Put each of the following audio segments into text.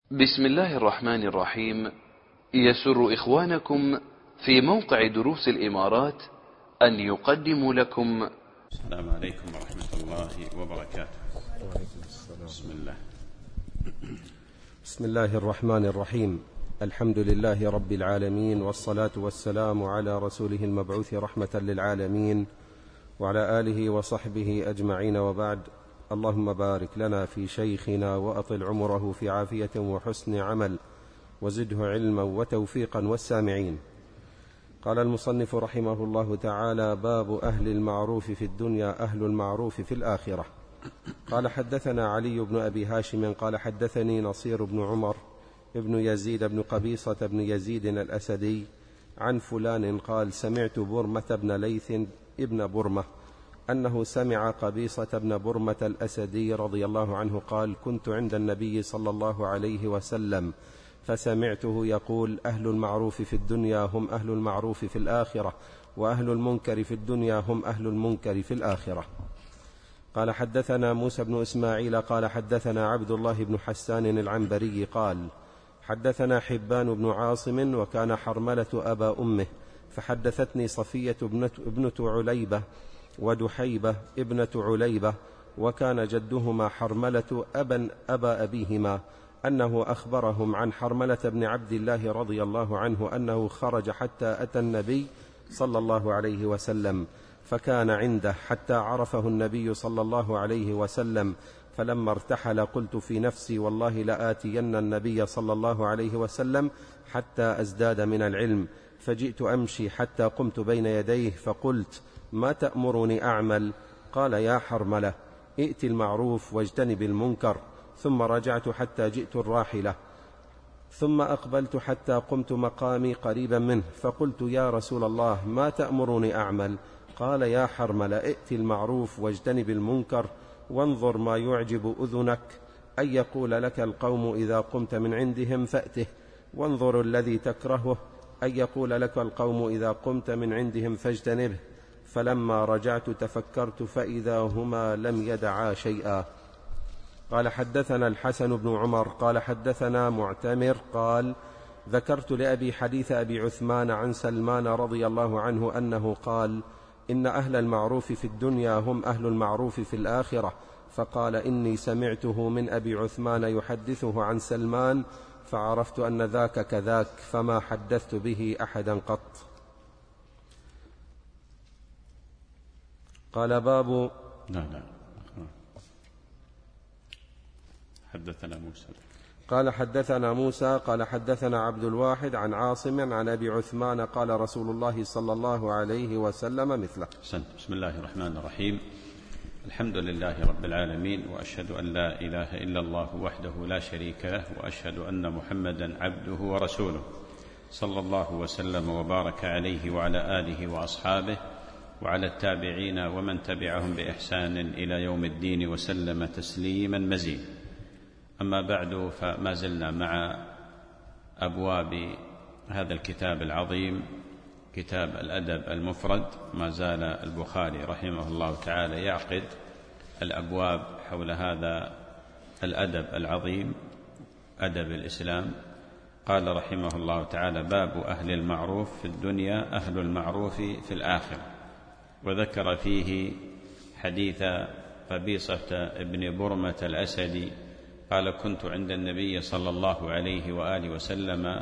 بسم الله الرحمن الرحيم. يسر إخوانكم في موقع دروس الإمارات أن يقدموا لكم. السلام عليكم ورحمة الله وبركاته. بسم الله الرحمن الرحيم. الحمد لله رب العالمين، والصلاة والسلام على رسوله المبعوث رحمة للعالمين وعلى آله وصحبه أجمعين، وبعد. اللهم بارك لنا في شيخنا وأطل عمره في عافية وحسن عمل، وزده علما وتوفيقا والسامعين. قال المصنف رحمه الله تعالى: باب أهل المعروف في الدنيا أهل المعروف في الآخرة. قال: حدثنا علي بن أبي هاشم قال: حدثني نصير بن عمر ابن يزيد بن قبيصة بن يزيد الأسدي عن فلان قال: سمعت برمة بن ليث ابن برمة أنه سمع قبيصة بن برمة الأسدي رضي الله عنه قال: كنت عند النبي صلى الله عليه وسلم فسمعته يقول: أهل المعروف في الدنيا هم أهل المعروف في الآخرة، وأهل المنكر في الدنيا هم أهل المنكر في الآخرة. قال: حدثنا موسى بن إسماعيل قال: حدثنا عبد الله بن حسان العنبري قال: حدثنا حبان بن عاصم وكان حرملة أبا أمه، فحدثتني صفية ابنة عليبة ودحيبة ابنة عليبة، وكان جدهما حرملة أبا أبيهما، أنه أخبرهم عن حرملة بن عبد الله رضي الله عنه أنه خرج حتى أتى النبي صلى الله عليه وسلم، فكان عنده حتى عرفه النبي صلى الله عليه وسلم، فلما ارتحل قلت في نفسي: والله لآتين النبي صلى الله عليه وسلم حتى أزداد من العلم، فجئت أمشي حتى قمت بين يديه فقلت: ما تأمرني أعمل؟ قال: يا حرملة، ائت المعروف واجتنب المنكر. ثم رجعت حتى جئت الراحلة، ثم أقبلت حتى قمت مقامي قريبا منه، فقلت: يا رسول الله، ما تأمرني أعمل؟ قال: يا حرملة، ائت المعروف واجتنب المنكر، وانظر ما يعجب أذنك، أن يقول لك القوم إذا قمت من عندهم فأته، وانظر الذي تكرهه، أن يقول لك القوم إذا قمت من عندهم فاجتنبه. فلما رجعت تفكرت فإذا هما لم يدعا شيئا. قال: حدثنا الحسن بن عمر قال: حدثنا معتمر قال: ذكرت لأبي حديث أبي عثمان عن سلمان رضي الله عنه أنه قال: إن أهل المعروف في الدنيا هم أهل المعروف في الآخرة. فقال: إني سمعته من أبي عثمان يحدثه عن سلمان، فعرفت أن ذاك كذاك، فما حدثت به أحدا قط. قال: باب حدثنا موسى قال: حدثنا موسى قال: حدثنا عبد الواحد عن عاصم عن أبي عثمان قال: رسول الله صلى الله عليه وسلم مثله. بسم الله الرحمن الرحيم. الحمد لله رب العالمين، وأشهد أن لا إله إلا الله وحده لا شريك له، وأشهد أن محمدا عبده ورسوله، صلى الله وسلم وبارك عليه وعلى آله وأصحابه وعلى التابعين ومن تبعهم بإحسان إلى يوم الدين، وسلم تسليما مزيدا. أما بعد، فما زلنا مع أبواب هذا الكتاب العظيم، كتاب الأدب المفرد. ما زال البخاري رحمه الله تعالى يعقد الأبواب حول هذا الأدب العظيم، أدب الإسلام. قال رحمه الله تعالى: باب أهل المعروف في الدنيا أهل المعروف في الآخرة. وذكر فيه حديث قبيصة بن برمة الأسدي قال: كنت عند النبي صلى الله عليه وآله وسلم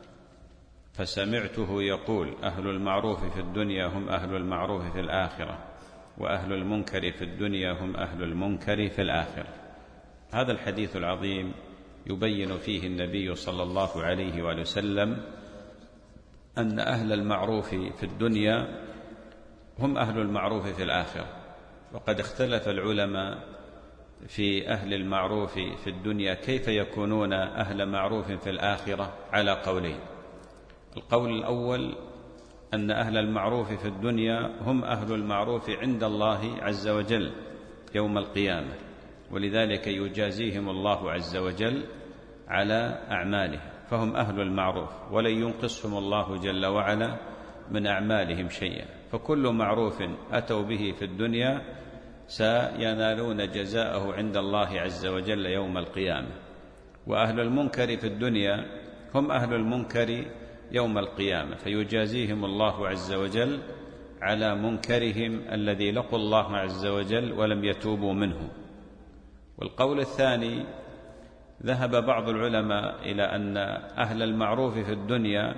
فسمعته يقول: أهل المعروف في الدنيا هم أهل المعروف في الآخرة، وأهل المنكر في الدنيا هم أهل المنكر في الآخرة. هذا الحديث العظيم يبين فيه النبي صلى الله عليه وآله وسلم أن أهل المعروف في الدنيا هم أهل المعروف في الآخرة. وقد اختلف العلماء في أهل المعروف في الدنيا كيف يكونون أهل معروف في الآخرة على قولين. القول الأول أن أهل المعروف في الدنيا هم أهل المعروف عند الله عز وجل يوم القيامة، ولذلك يجازيهم الله عز وجل على أعمالهم، فهم أهل المعروف، ولن ينقصهم الله جل وعلا من أعمالهم شيئا. فكل معروف أتوا به في الدنيا سينالون جزاءه عند الله عز وجل يوم القيامة. وأهل المنكر في الدنيا هم أهل المنكر يوم القيامة، فيجازيهم الله عز وجل على منكرهم الذي لقوا الله عز وجل ولم يتوبوا منه. والقول الثاني، ذهب بعض العلماء إلى أن أهل المعروف في الدنيا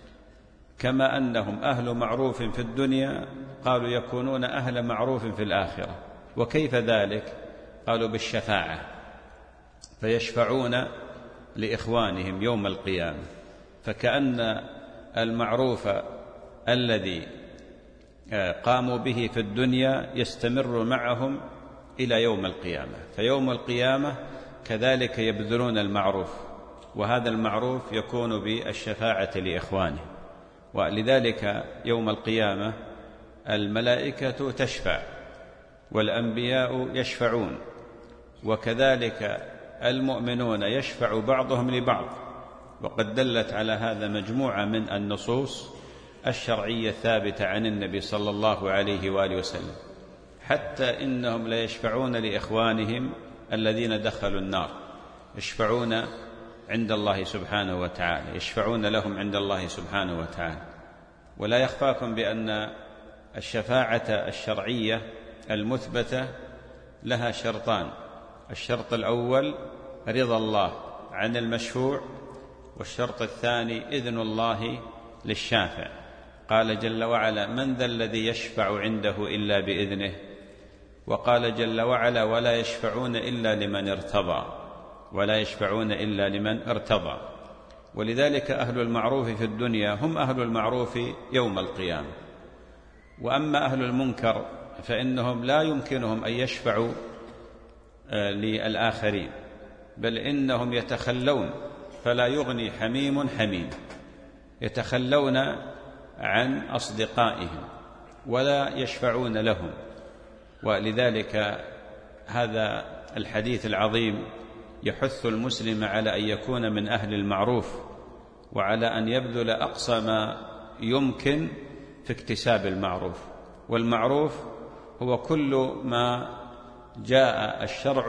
كما أنهم أهل معروف في الدنيا، قالوا يكونون أهل معروف في الآخرة. وكيف ذلك؟ قالوا بالشفاعة، فيشفعون لإخوانهم يوم القيامة، فكأن المعروف الذي قاموا به في الدنيا يستمر معهم إلى يوم القيامة، فيوم القيامة كذلك يبذلون المعروف، وهذا المعروف يكون بالشفاعة لإخوانه. ولذلك يوم القيامة الملائكة تشفع والأنبياء يشفعون، وكذلك المؤمنون يشفع بعضهم لبعض. وقد دلت على هذا مجموعة من النصوص الشرعية الثابتة عن النبي صلى الله عليه وآله وسلم، حتى إنهم لا يشفعون لإخوانهم الذين دخلوا النار، يشفعون عند الله سبحانه وتعالى، يشفعون لهم عند الله سبحانه وتعالى. ولا يخفاكم بأن الشفاعة الشرعية المثبتة لها شرطان: الشرط الأول رضا الله عن المشفوع، والشرط الثاني إذن الله للشافع. قال جل وعلا: من ذا الذي يشفع عنده إلا بإذنه. وقال جل وعلا: ولا يشفعون إلا لمن ارتضى، ولا يشفعون إلا لمن ارتضى. ولذلك أهل المعروف في الدنيا هم أهل المعروف يوم القيامة. وأما أهل المنكر فإنهم لا يمكنهم أن يشفعوا للآخرين، بل إنهم يتخلون، فلا يغني حميم حميم، يتخلون عن أصدقائهم ولا يشفعون لهم. ولذلك هذا الحديث العظيم يحث المسلم على أن يكون من أهل المعروف، وعلى أن يبذل أقصى ما يمكن في اكتساب المعروف. والمعروف هو كل ما جاء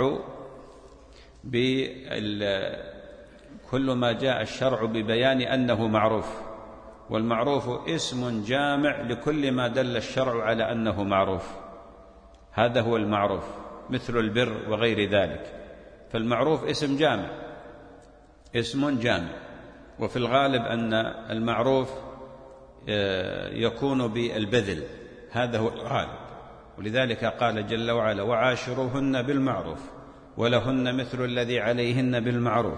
الشرع ببيان أنه معروف. والمعروف اسم جامع لكل ما دل الشرع على أنه معروف، هذا هو المعروف، مثل البر وغير ذلك. فالمعروف اسم جامع، اسم جامع. وفي الغالب أن المعروف يكون بالبذل، هذا هو الغالب. ولذلك قال جل وعلا: وعاشروهن بالمعروف ولهن مثل الذي عليهن بالمعروف،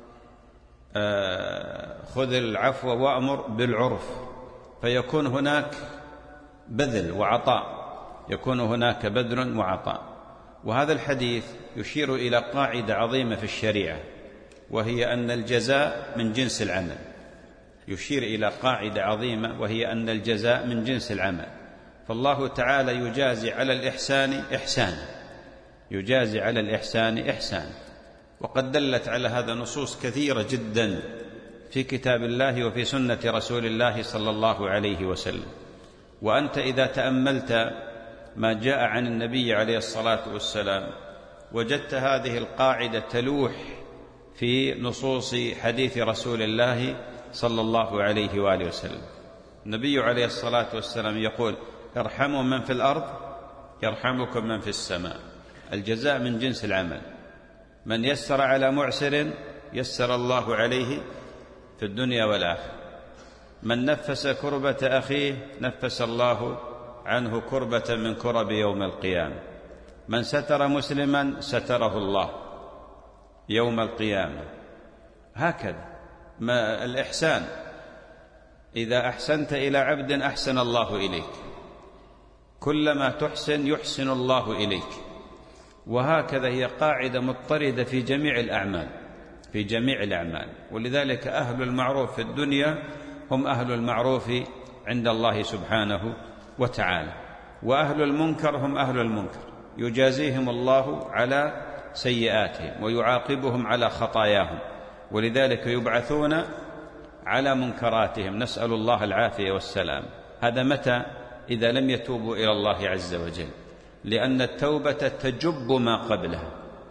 خذ العفو وأمر بالعرف. فيكون هناك بذل وعطاء، يكون هناك بذل وعطاء. وهذا الحديث يشير إلى قاعدة عظيمة في الشريعة، وهي أن الجزاء من جنس العمل. يشير إلى قاعدة عظيمة، وهي أن الجزاء من جنس العمل. فالله تعالى يجازي على الإحسان إحسانا، يجازي على الإحسان إحسانا. وقد دلت على هذا نصوص كثيرة جدا في كتاب الله وفي سنة رسول الله صلى الله عليه وسلم. وأنت إذا تأملت ما جاء عن النبي عليه الصلاة والسلام وجدت هذه القاعدة تلوح في نصوص حديث رسول الله صلى الله عليه وآله وسلم. النبي عليه الصلاة والسلام يقول: ارحموا من في الأرض يرحمكم من في السماء. الجزاء من جنس العمل. من يسر على معسر يسر الله عليه في الدنيا والآخرة. من نفس كربة أخيه نفس الله عنه كربة من كرب يوم القيامة. من ستر مسلما ستره الله يوم القيامة. هكذا ما الإحسان، إذا أحسنت إلى عبد أحسن الله إليك، كلما تحسن يحسن الله إليك. وهكذا هي قاعدة مضطردة في جميع الأعمال، في جميع الأعمال. ولذلك أهل المعروف في الدنيا هم أهل المعروف عند الله سبحانه وتعالى. وأهل المنكر هم أهل المنكر، يجازيهم الله على سيئاتهم ويعاقبهم على خطاياهم، ولذلك يبعثون على منكراتهم، نسأل الله العافية والسلام. هذا متى؟ إذا لم يتوبوا إلى الله عز وجل، لأن التوبة تجب ما قبلها.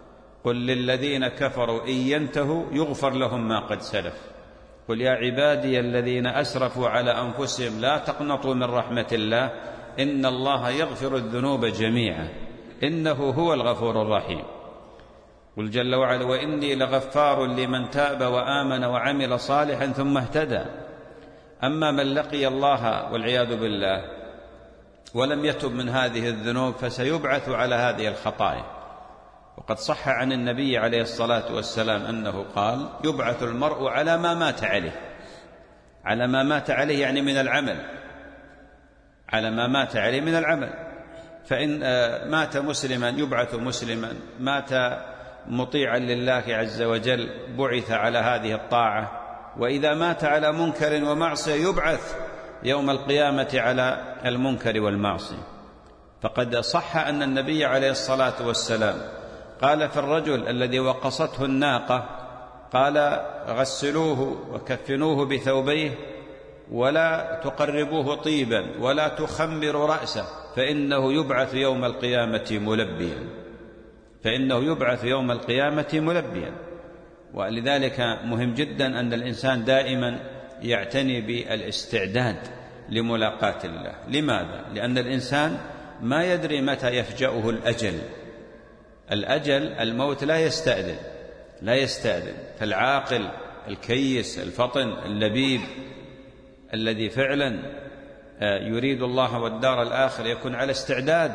قل للذين كفروا إن ينتهوا يغفر لهم ما قد سلف قل يا عبادي الذين أسرفوا على أنفسهم لا تقنطوا من رحمة الله إن الله يغفر الذنوب جميعا إنه هو الغفور الرحيم. قل جل وعلا وإني لغفار لمن تاب وآمن وعمل صالحا ثم اهتدى. أما من لقي الله والعياذ بالله ولم يتب من هذه الذنوب فسيبعث على هذه الخطايا. وقد صح عن النبي عليه الصلاة والسلام أنه قال يبعث المرء على ما مات عليه. على ما مات عليه يعني من العمل، على ما مات عليه من العمل. فإن مات مسلما يبعث مسلما، مات مطيعا لله عز وجل بعث على هذه الطاعة. وإذا مات على منكر ومعصية يبعث يوم القيامة على المنكر والمعصية. فقد صح أن النبي عليه الصلاة والسلام قال في الرجل الذي وقصته الناقة قال غسلوه وكفنوه بثوبيه ولا تقربوه طيبا ولا تخمروا رأسه فإنه يبعث يوم القيامة ملبيا، فإنه يبعث يوم القيامة ملبيا. ولذلك مهم جدا أن الإنسان دائما يعتني بالاستعداد لملاقاة الله. لماذا؟ لأن الإنسان ما يدري متى يفجأه الأجل. الأجل الموت لا يستأذن. فالعاقل الكيس الفطن اللبيب الذي فعلا يريد الله والدار الآخرة يكون على استعداد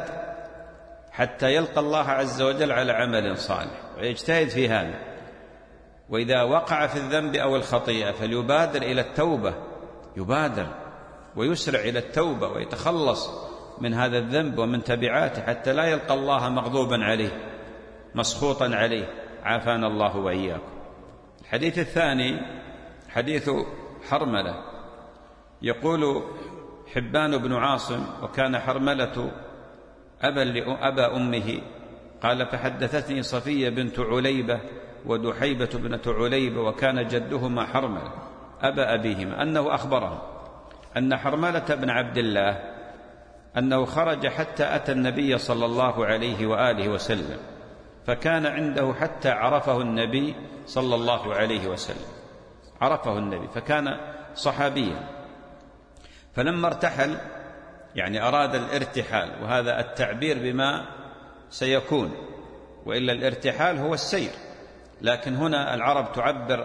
حتى يلقى الله عز وجل على عمل صالح ويجتهد في هذا. وإذا وقع في الذنب أو الخطيئة فليبادر إلى التوبة، يبادر ويسرع إلى التوبة ويتخلص من هذا الذنب ومن تبعاته حتى لا يلقى الله مغضوبا عليه مسخوطا عليه، عافانا الله وإياكم. الحديث الثاني حديث حرملة. يقول حبان بن عاصم وكان حرملة أبا أمه قال فحدثتني صفية بنت عليبة ودحيبة بنت عليبة وكان جدهما حرملة أبا أبيهما أنه أخبرهم أن حرملة بن عبد الله أنه خرج حتى أتى النبي صلى الله عليه وآله وسلم فكان عنده حتى عرفه النبي صلى الله عليه وسلم، عرفه النبي فكان صحابيا. فلما ارتحل يعني أراد الارتحال، وهذا التعبير بما سيكون، وإلا الارتحال هو السير، لكن هنا العرب تعبر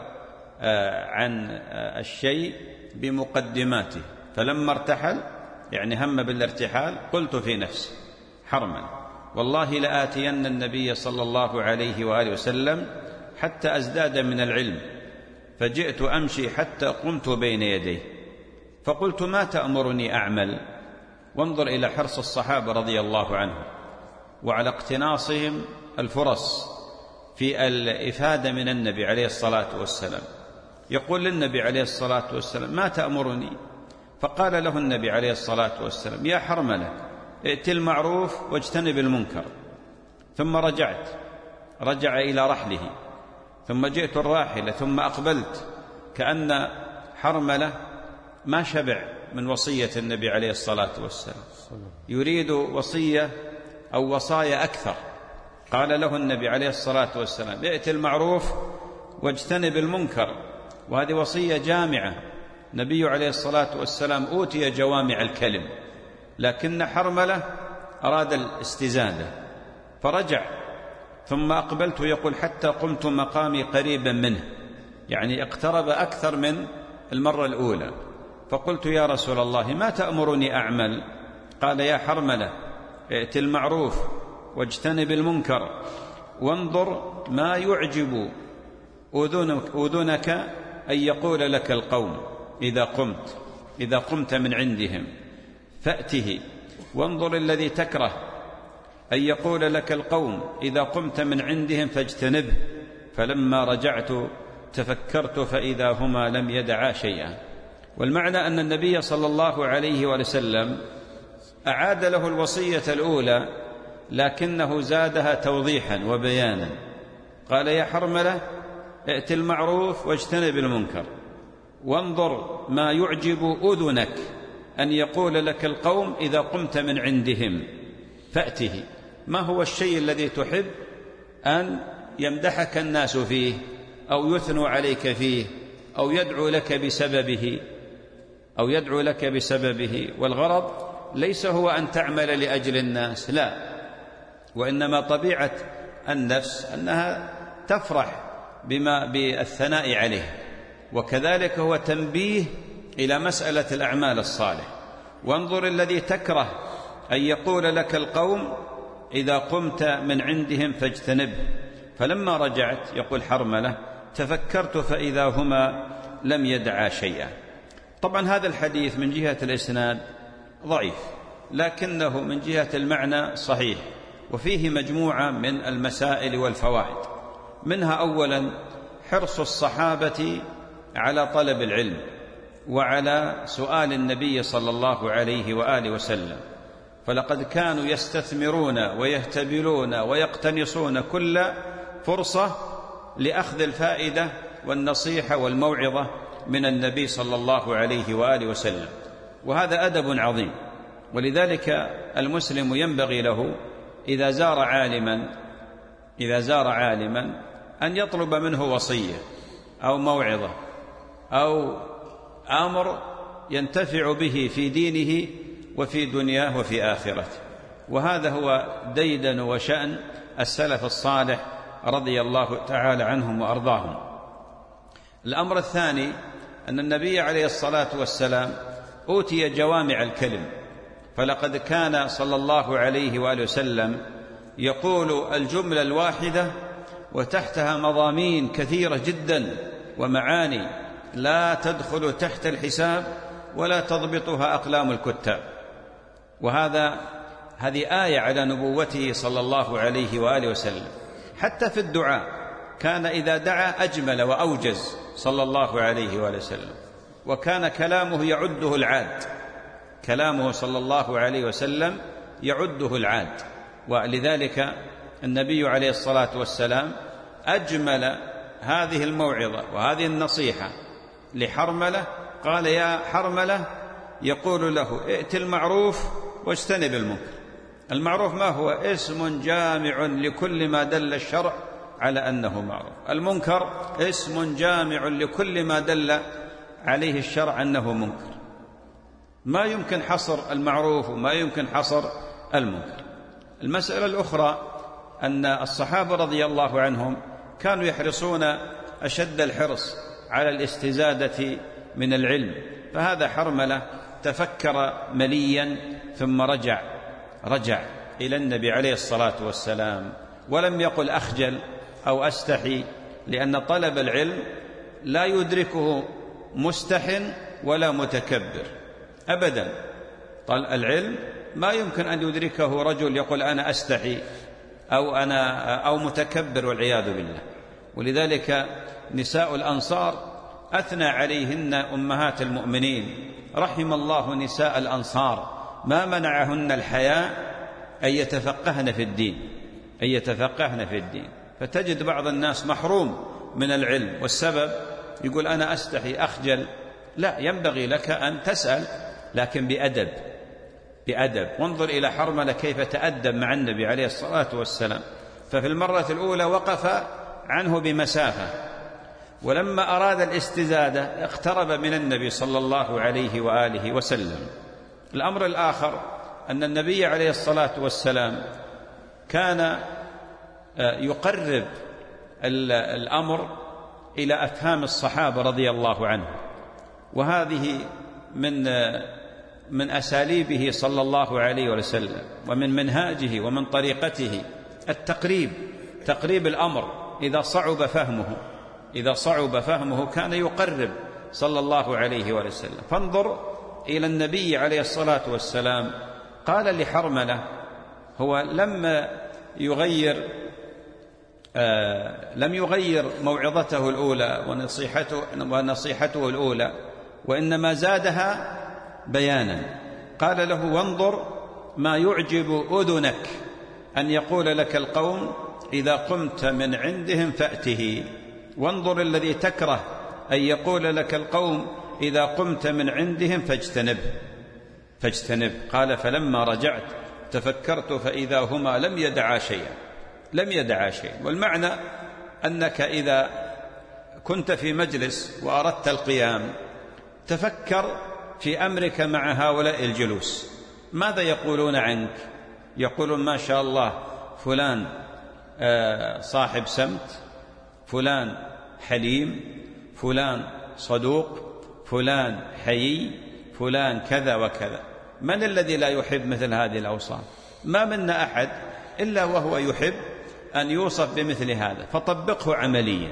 عن الشيء بمقدماته. فلما ارتحل يعني هم بالارتحال قلت في نفسي حرما والله لآتين النبي صلى الله عليه وآله وسلم حتى أزداد من العلم، فجئت أمشي حتى قمت بين يديه فقلت ما تأمرني أعمل؟ وانظر إلى حرص الصحابة رضي الله عنهم وعلى اقتناصهم الفرص في الإفادة من النبي عليه الصلاة والسلام. يقول للنبي عليه الصلاة والسلام ما تأمرني؟ فقال له النبي عليه الصلاة والسلام يا حرملة ائت المعروف واجتنب المنكر. ثم رجع إلى رحله، ثم جئت الراحلة ثم أقبلت، كأن حرملة ما شبع من وصية النبي عليه الصلاة والسلام، يريد وصية أو وصايا أكثر. قال له النبي عليه الصلاة والسلام ائت المعروف واجتنب المنكر، وهذه وصية جامعة. النبي عليه الصلاة والسلام أوتي جوامع الكلم، لكن حرملة أراد الاستزادة فرجع. ثم أقبلت يقول حتى قمت مقامي قريبا منه، يعني اقترب أكثر من المرة الأولى. فقلت يا رسول الله ما تأمرني أعمل؟ قال يا حرملة ائت المعروف واجتنب المنكر وانظر ما يعجب أذنك أن يقول لك القوم إذا قمت من عندهم فأته، وانظر الذي تكره أن يقول لك القوم إذا قمت من عندهم فاجتنبه. فلما رجعت تفكرت فإذا هما لم يدعا شيئا. والمعنى أن النبي صلى الله عليه وسلم أعاد له الوصية الأولى لكنه زادها توضيحا وبيانا. قال يا حرملة ائت المعروف واجتنب المنكر وانظر ما يعجب أذنك أن يقول لك القوم إذا قمت من عندهم فأته. ما هو الشيء الذي تحب أن يمدحك الناس فيه أو يثنوا عليك فيه أو يدعو لك بسببه والغرض ليس هو أن تعمل لأجل الناس، لا، وإنما طبيعة النفس أنها تفرح بالثناء عليه. وكذلك هو تنبيه إلى مسألة الأعمال الصالحة. وانظر الذي تكره أن يقول لك القوم إذا قمت من عندهم فاجتنبه، فلما رجعت يقول حرملة تفكرت فإذا هما لم يدعا شيئا. طبعا هذا الحديث من جهة الإسناد ضعيف، لكنه من جهة المعنى صحيح، وفيه مجموعة من المسائل والفوائد. منها أولا حرص الصحابة على طلب العلم وعلى سؤال النبي صلى الله عليه وآله وسلم، فلقد كانوا يستثمرون ويهتبلون ويقتنصون كل فرصة لأخذ الفائدة والنصيحة والموعظة من النبي صلى الله عليه وآله وسلم، وهذا أدب عظيم. ولذلك المسلم ينبغي له إذا زار عالما أن يطلب منه وصية أو موعظة أو أمر ينتفع به في دينه وفي دنياه وفي آخرته، وهذا هو ديدن وشأن السلف الصالح رضي الله تعالى عنهم وأرضاهم. الأمر الثاني أن النبي عليه الصلاة والسلام أوتي جوامع الكلم، فلقد كان صلى الله عليه وآله وسلم يقول الجملة الواحدة وتحتها مضامين كثيرة جدا ومعاني لا تدخل تحت الحساب ولا تضبطها أقلام الكتاب. هذه آية على نبوته صلى الله عليه وآله وسلم. حتى في الدعاء كان إذا دعا أجمل وأوجز صلى الله عليه وآله وسلم، وكان كلامه يعده العاد، كلامه صلى الله عليه وسلم يعده العاد. ولذلك النبي عليه الصلاة والسلام أجمل هذه الموعظة وهذه النصيحة لحرملة، قال يا حرملة، يقول له ائت المعروف واجتنب المنكر. المعروف ما هو؟ اسم جامع لكل ما دل الشرع على أنه معروف. المنكر اسم جامع لكل ما دل عليه الشرع أنه منكر. ما يمكن حصر المعروف وما يمكن حصر المنكر. المسألة الأخرى أن الصحابة رضي الله عنهم كانوا يحرصون أشد الحرص على الاستزادة من العلم، فهذا حرملة تفكر مليا ثم رجع إلى النبي عليه الصلاة والسلام، ولم يقل أخجل أو أستحي، لأن طلب العلم لا يدركه مستحن ولا متكبر أبدا. العلم ما يمكن أن يدركه رجل يقول أنا أستحي أو متكبر والعياذ بالله. ولذلك نساء الأنصار أثنى عليهن أمهات المؤمنين، رحم الله نساء الأنصار ما منعهن الحياء أن يتفقهن في الدين. فتجد بعض الناس محروم من العلم، والسبب يقول أنا أستحي أخجل. لا، ينبغي لك أن تسأل، لكن بأدب. وانظر إلى حرملة كيف تأدب مع النبي عليه الصلاة والسلام. ففي المرة الأولى وقف عنه بمسافة، ولما أراد الاستزادة اقترب من النبي صلى الله عليه وآله وسلم. الأمر الآخر أن النبي عليه الصلاة والسلام كان يقرب الأمر إلى أفهام الصحابة رضي الله عنهم، وهذه من أساليبه صلى الله عليه وسلم ومن منهاجه ومن طريقته تقريب الأمر. إذا صعب فهمه كان يقرب صلى الله عليه وسلم. فانظر إلى النبي عليه الصلاة والسلام، قال لحرملة، هو لم يغير موعظته الأولى ونصيحته الأولى، وإنما زادها بيانا. قال له وانظر ما يعجب أذنك أن يقول لك القوم إذا قمت من عندهم فأته، وانظر الذي تكره أن يقول لك القوم إذا قمت من عندهم فاجتنب. قال فلما رجعت تفكرت فإذا هما لم يدعا شيئا. والمعنى أنك إذا كنت في مجلس وأردت القيام تفكر في أمرك مع هؤلاء الجلوس، ماذا يقولون عنك؟ يقولون ما شاء الله فلان صاحب سمت، فلان حليم، فلان صدوق، فلان حيي، فلان كذا وكذا. من الذي لا يحب مثل هذه الأوصاف؟ ما منا أحد إلا وهو يحب أن يوصف بمثل هذا، فطبقه عمليا.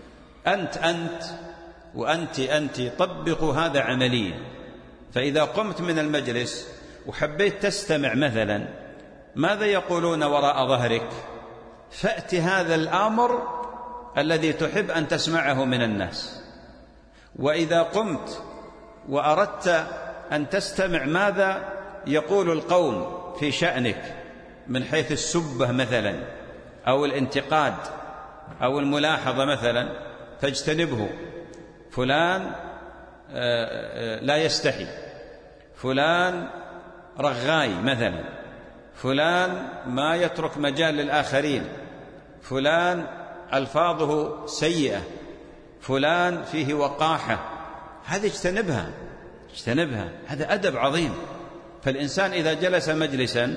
أنت وأنت طبقوا هذا عمليا. فإذا قمت من المجلس وحبيت تستمع مثلا ماذا يقولون وراء ظهرك، فأت هذا الأمر الذي تحب أن تسمعه من الناس. وإذا قمت وأردت أن تستمع ماذا يقول القوم في شأنك من حيث السبة مثلا أو الانتقاد أو الملاحظة مثلا، فاجتنبه. فلان لا يستحي، فلان رغاي مثلا، فلان ما يترك مجال للآخرين، فلان ألفاظه سيئة، فلان فيه وقاحة. هذه اجتنبها، هذا أدب عظيم. فالإنسان إذا جلس مجلسا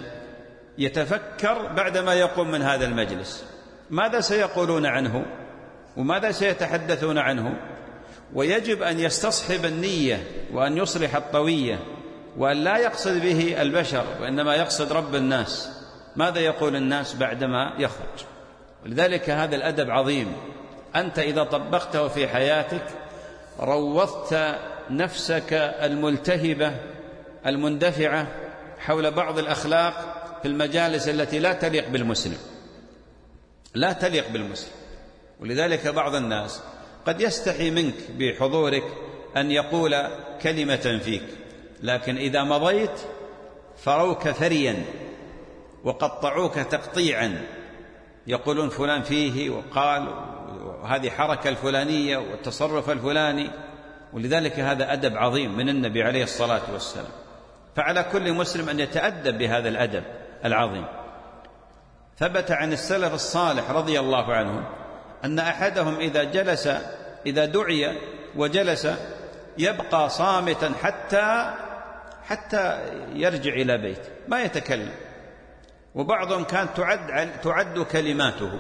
يتفكر بعدما يقوم من هذا المجلس ماذا سيقولون عنه وماذا سيتحدثون عنه، ويجب أن يستصحب النية وأن يصلح الطوية، وأن لا يقصد به البشر وإنما يقصد رب الناس، ماذا يقول الناس بعدما يخرج. ولذلك هذا الأدب عظيم. أنت إذا طبقته في حياتك روضت نفسك الملتهبة المندفعة حول بعض الأخلاق في المجالس التي لا تليق بالمسلم، لا تليق بالمسلم. ولذلك بعض الناس قد يستحي منك بحضورك أن يقول كلمة فيك، لكن إذا مضيت فروك ثريا وقطعوك تقطيعا، يقولون فلان فيه وقال هذه حركة الفلانية والتصرف الفلاني. ولذلك هذا أدب عظيم من النبي عليه الصلاة والسلام. فعلى كل مسلم أن يتأدب بهذا الأدب العظيم. ثبت عن السلف الصالح رضي الله عنهم أن أحدهم إذا دعي وجلس يبقى صامتا حتى يرجع إلى بيته ما يتكلم. وبعضهم كان تعد كلماته.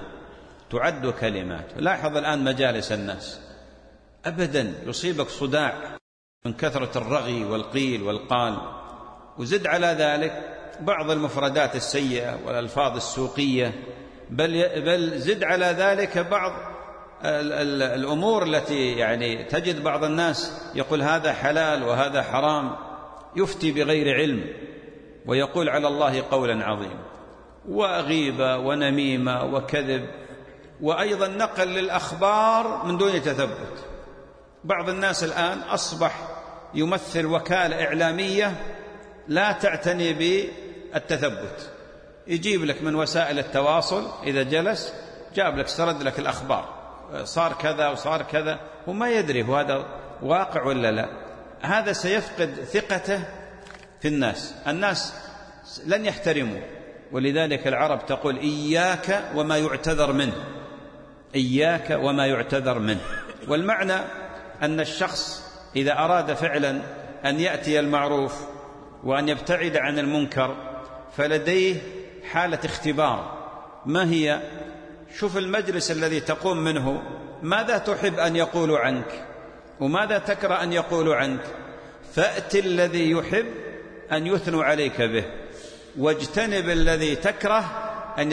لاحظ الآن مجالس الناس أبدا يصيبك صداع من كثرة الرغي والقيل والقال، وزد على ذلك بعض المفردات السيئة والألفاظ السوقية، بل زد على ذلك بعض الأمور التي يعني تجد بعض الناس يقول هذا حلال وهذا حرام، يفتي بغير علم ويقول على الله قولا عظيما، وغيبة ونميمة وكذب، وأيضا نقل للأخبار من دون تثبت. بعض الناس الآن أصبح يمثل وكالة إعلامية لا تعتني بالتثبت، يجيب لك من وسائل التواصل إذا جلس جاب لك سرد لك الأخبار، صار كذا وصار كذا، وما يدري هو هذا واقع ولا لا. هذا سيفقد ثقته في الناس لن يحترموا. ولذلك العرب تقول إياك وما يعتذر منه، إياك وما يعتذر منه. والمعنى أن الشخص إذا أراد فعلا أن يأتي المعروف وأن يبتعد عن المنكر فلديه حالة اختبار. ما هي؟ شوف المجلس الذي تقوم منه ماذا تحب أن يقول عنك وماذا تكره أن يقول عنك، فأت الذي يحب أن يثنوا عليك به، واجتنب الذي تكره أن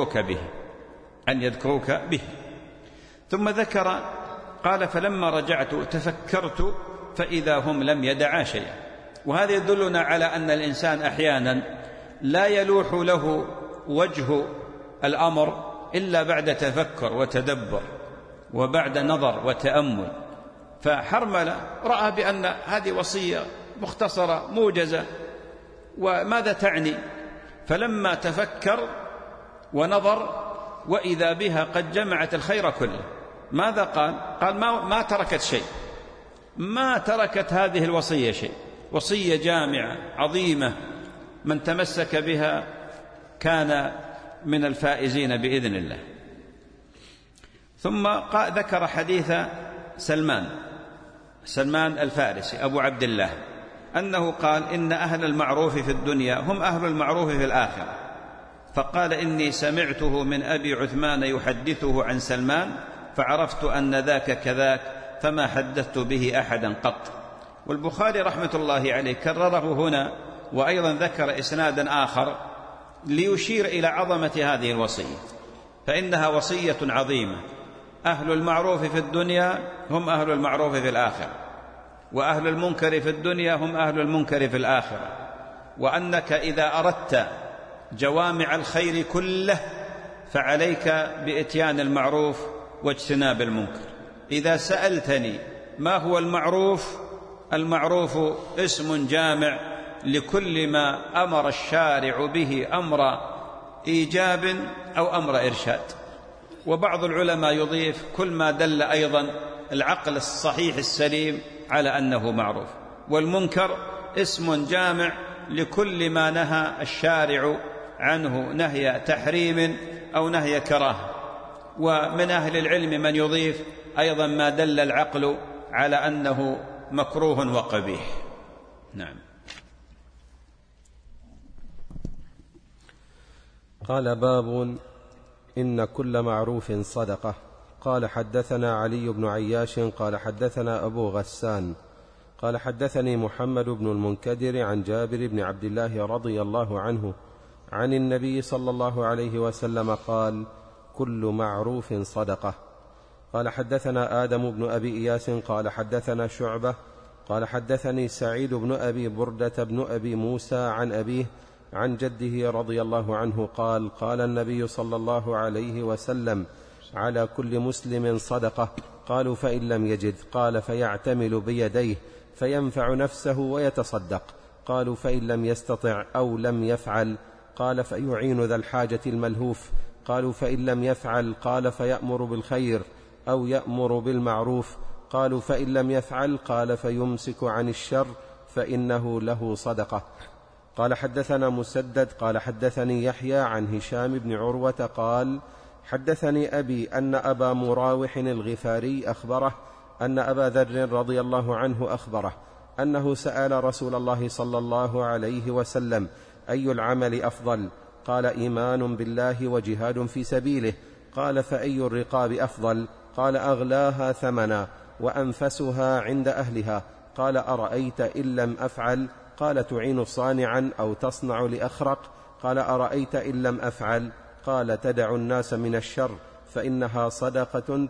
يذكروك به. ثم ذكر قال فلما رجعت تفكرت فإذا هم لم يدعا شيئا. وهذا يدلنا على أن الإنسان أحيانا لا يلوح له وجه الأمر إلا بعد تفكر وتدبر وبعد نظر وتأمل. فحرملة رأى بأن هذه وصية مختصرة موجزة وماذا تعني، فلما تفكر ونظر وإذا بها قد جمعت الخير كله. ماذا قال ما تركت شيء، ما تركت هذه الوصية شيء، وصية جامعة عظيمة من تمسك بها كان من الفائزين بإذن الله. ثم ذكر حديث سلمان الفارسي أبو عبد الله أنه قال إن أهل المعروف في الدنيا هم أهل المعروف في الآخرة، فقال إني سمعته من أبي عثمان يحدثه عن سلمان فعرفت أن ذاك كذاك فما حدثت به أحدا قط. والبخاري رحمة الله عليه كرره هنا، وأيضا ذكر إسنادا آخر ليشير إلى عظمة هذه الوصية، فإنها وصية عظيمة. أهل المعروف في الدنيا هم أهل المعروف في الآخرة، وأهل المنكر في الدنيا هم أهل المنكر في الآخرة، وأنك إذا أردت جوامع الخير كله فعليك بإتيان المعروف واجتناب المنكر. إذا سألتني ما هو المعروف، المعروف اسم جامع لكل ما أمر الشارع به أمر إيجاب أو أمر إرشاد. وبعض العلماء يضيف كل ما دل أيضا العقل الصحيح السليم على أنه معروف. والمنكر اسم جامع لكل ما نهى الشارع عنه نهي تحريم أو نهي كراهة. ومن أهل العلم من يضيف أيضا ما دل العقل على أنه مكروه وقبيح. نعم. قال باب إن كل معروف صدقة. قال حدثنا علي بن عياش قال حدثنا أبو غسان قال حدثني محمد بن المنكدر عن جابر بن عبد الله رضي الله عنه عن النبي صلى الله عليه وسلم قال كل معروف صدقة. قال حدثنا آدم بن أبي إياس قال حدثنا شعبة قال حدثني سعيد بن أبي بردة بن أبي موسى عن أبيه عن جده رضي الله عنه قال قال النبي صلى الله عليه وسلم على كل مسلم صدقة. قالوا فإن لم يجد؟ قال فيعتمل بيديه فينفع نفسه ويتصدق. قالوا فإن لم يستطع أو لم يفعل؟ قال فيعين ذا الحاجة الملهوف. قالوا فإن لم يفعل؟ قال فيأمر بالخير أو يأمر بالمعروف. قالوا فإن لم يفعل؟ قال فيمسك عن الشر فإنه له صدقة. قال حدثنا مسدد قال حدثني يحيى عن هشام بن عروة قال حدثني أبي أن أبا مراوح الغفاري أخبره أن أبا ذر رضي الله عنه أخبره أنه سأل رسول الله صلى الله عليه وسلم أي العمل أفضل؟ قال إيمان بالله وجهاد في سبيله. قال فأي الرقاب أفضل؟ قال أغلاها ثمنا وأنفسها عند أهلها. قال أرأيت إن لم أفعل؟ قال تعين صانعا أو تصنع لأخرق. قال أرأيت إن لم أفعل؟ قال تدع الناس من الشر فإنها صدقة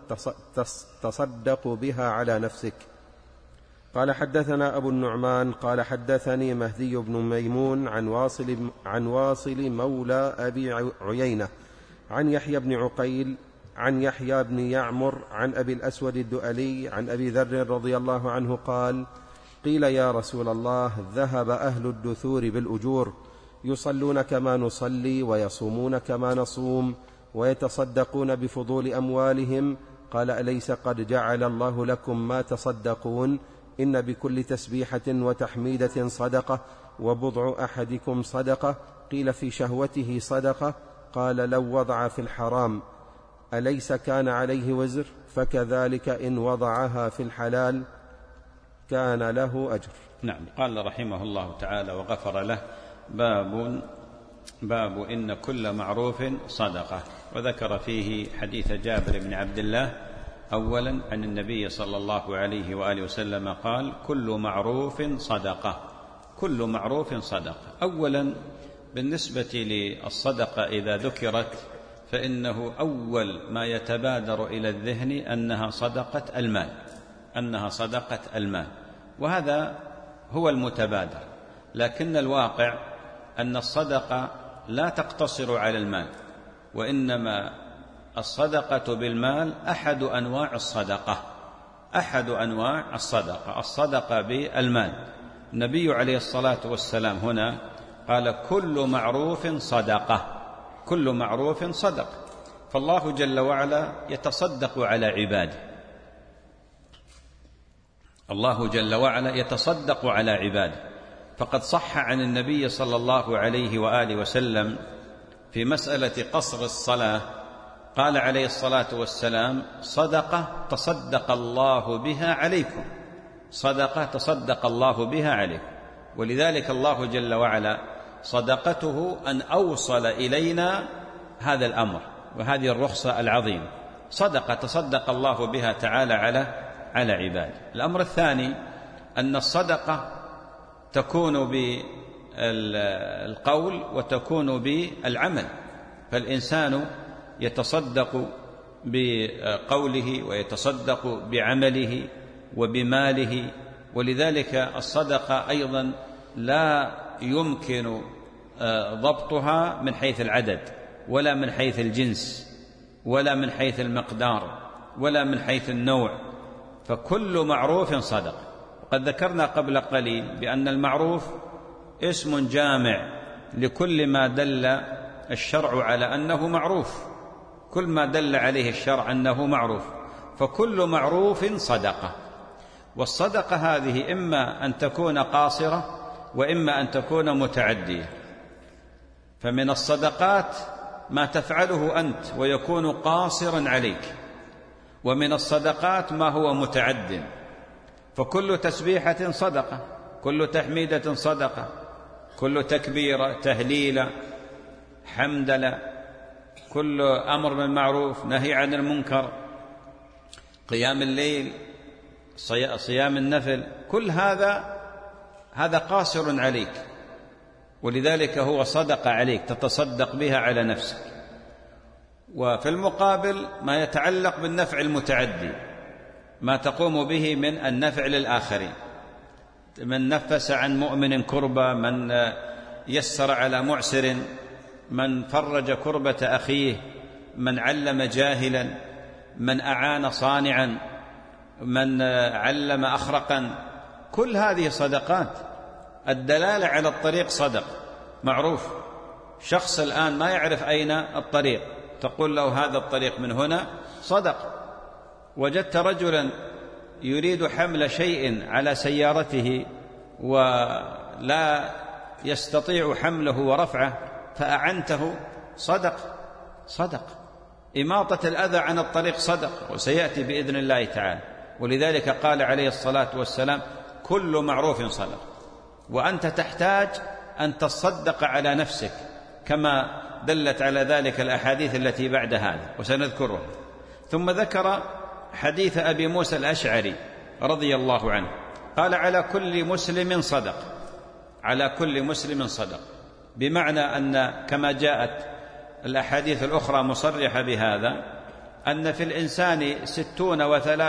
تصدق بها على نفسك. قال حدثنا أبو النعمان قال حدثني مهدي بن ميمون عن واصل مولى أبي عيينة عن يحيى بن عقيل عن يحيى بن يعمر عن أبي الأسود الدؤلي عن أبي ذر رضي الله عنه قال قيل يا رسول الله ذهب أهل الدثور بالأجور يصلون كما نصلي ويصومون كما نصوم ويتصدقون بفضول أموالهم. قال أليس قد جعل الله لكم ما تصدقون؟ إن بكل تسبيحة وتحميدة صدقة وبضع أحدكم صدقة. قيل في شهوته صدقة. قال لو وضع في الحرام أليس كان عليه وزر؟ فكذلك إن وضعها في الحلال كان له أجر. نعم. قال رحمه الله تعالى وغفر له باب إن كل معروف صدقة. وذكر فيه حديث جابر بن عبد الله أولا عن النبي صلى الله عليه وآله وسلم قال كل معروف صدقة. كل معروف صدقة. أولا بالنسبة للصدقة إذا ذكرت فإنه أول ما يتبادر إلى الذهن أنها صدقة المال، وهذا هو المتبادر. لكن الواقع أن الصدقة لا تقتصر على المال، وإنما الصدقة بالمال أحد أنواع الصدقة. الصدقة بالمال. النبي عليه الصلاة والسلام هنا قال كل معروف صدقة. كل معروف صدقة. فالله جل وعلا يتصدق على عباده. الله جل وعلا يتصدق على عباده. فقد صح عن النبي صلى الله عليه وآله وسلم في مسألة قصر الصلاة قال عليه الصلاة والسلام: صدقة تصدق الله بها عليكم، صدقة تصدق الله بها عليكم. ولذلك الله جل وعلا صدقته أن أوصل إلينا هذا الأمر وهذه الرخصة العظيمة، صدقة تصدق الله بها تعالى على عباده. الأمر الثاني أن الصدقة تكون بالقول وتكون بالعمل، فالإنسان يتصدق بقوله ويتصدق بعمله وبماله. ولذلك الصدقة أيضا لا يمكن ضبطها من حيث العدد ولا من حيث الجنس ولا من حيث المقدار ولا من حيث النوع، فكل معروف صدقة. وقد ذكرنا قبل قليل بأن المعروف اسم جامع لكل ما دل الشرع على أنه معروف، كل ما دل عليه الشرع أنه معروف، فكل معروف صدقة. والصدقة هذه إما أن تكون قاصرة وإما أن تكون متعدية. فمن الصدقات ما تفعله أنت ويكون قاصرا عليك، ومن الصدقات ما هو متعد، فكل تسبيحة صدقة، كل تحميدة صدقة، كل تكبيرة، تهليلة، حمدلة، كل أمر بالمعروف، نهي عن المنكر، قيام الليل، صيام النفل، كل هذا قاصر عليك، ولذلك هو صدقة عليك تتصدق بها على نفسك. وفي المقابل ما يتعلق بالنفع المتعدي، ما تقوم به من النفع للآخرين، من نفس عن مؤمن كربة، من يسر على معسر، من فرج كربة أخيه، من علم جاهلا، من أعان صانعا، من علم أخرقا، كل هذه صدقات. الدلالة على الطريق صدق معروف. شخص الآن ما يعرف أين الطريق، تقول له هذا الطريق من هنا، صدق. وجدت رجلا يريد حمل شيء على سيارته ولا يستطيع حمله ورفعه فأعنته، صدق. إماطة الأذى عن الطريق صدق، وسيأتي بإذن الله تعالى. ولذلك قال عليه الصلاة والسلام: كل معروف صدق. وأنت تحتاج أن تصدق على نفسك كما دلت على ذلك الأحاديث التي بعد هذا وسنذكرها. ثم ذكر حديث أبي موسى الأشعري رضي الله عنه قال: على كل مسلم صدق، على كل مسلم صدق، بمعنى أن كما جاءت الأحاديث الأخرى مصرحة بهذا، أن في الإنسان 60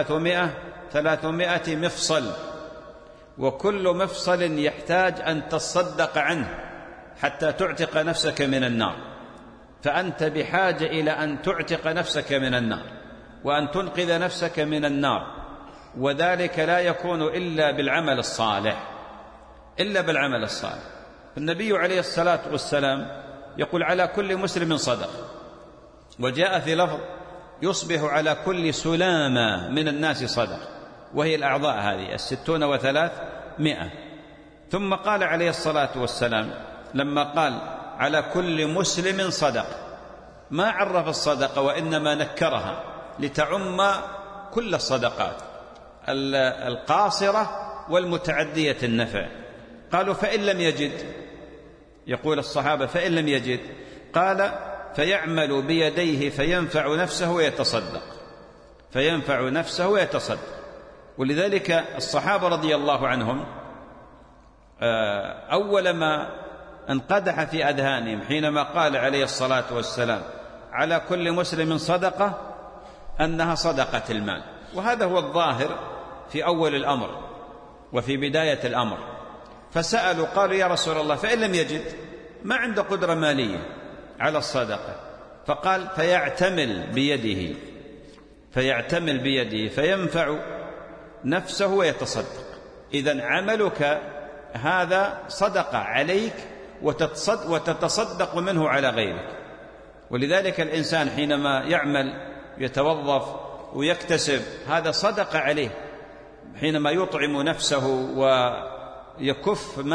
و300 مفصل، وكل مفصل يحتاج أن تصدق عنه حتى تعتق نفسك من النار. فأنت بحاجة إلى أن تعتق نفسك من النار وأن تنقذ نفسك من النار، وذلك لا يكون إلا بالعمل الصالح، إلا بالعمل الصالح. النبي عليه الصلاة والسلام يقول: على كل مسلم صدق. وجاء في لفظ: يصبح على كل سلامة من الناس صدق، وهي الأعضاء هذه 60 و300. ثم قال عليه الصلاة والسلام لما قال: على كل مسلم صدق، ما عرف الصدقة وإنما نكرها لتعم كل الصدقات القاصرة والمتعدية النفع. قالوا: فإن لم يجد، يقول الصحابة: فإن لم يجد، قال: فيعمل بيديه فينفع نفسه ويتصدق، فينفع نفسه ويتصدق. ولذلك الصحابة رضي الله عنهم أول ما انقدح في أذهانهم حينما قال عليه الصلاة والسلام: على كل مسلم صدقة، أنها صدقة المال. وهذا هو الظاهر في أول الأمر وفي بداية الأمر. فسألوا قالوا: يا رسول الله، فإن لم يجد، ما عنده قدرة مالية على الصدقة، فقال: فيعتمل بيده، فيعتمل بيده فينفع نفسه ويتصدق. إذن عملك هذا صدقة عليك وتتصدق منه على غيرك. ولذلك الإنسان حينما يعمل يتوظف ويكتسب، هذا صدقة عليه. حينما يطعم نفسه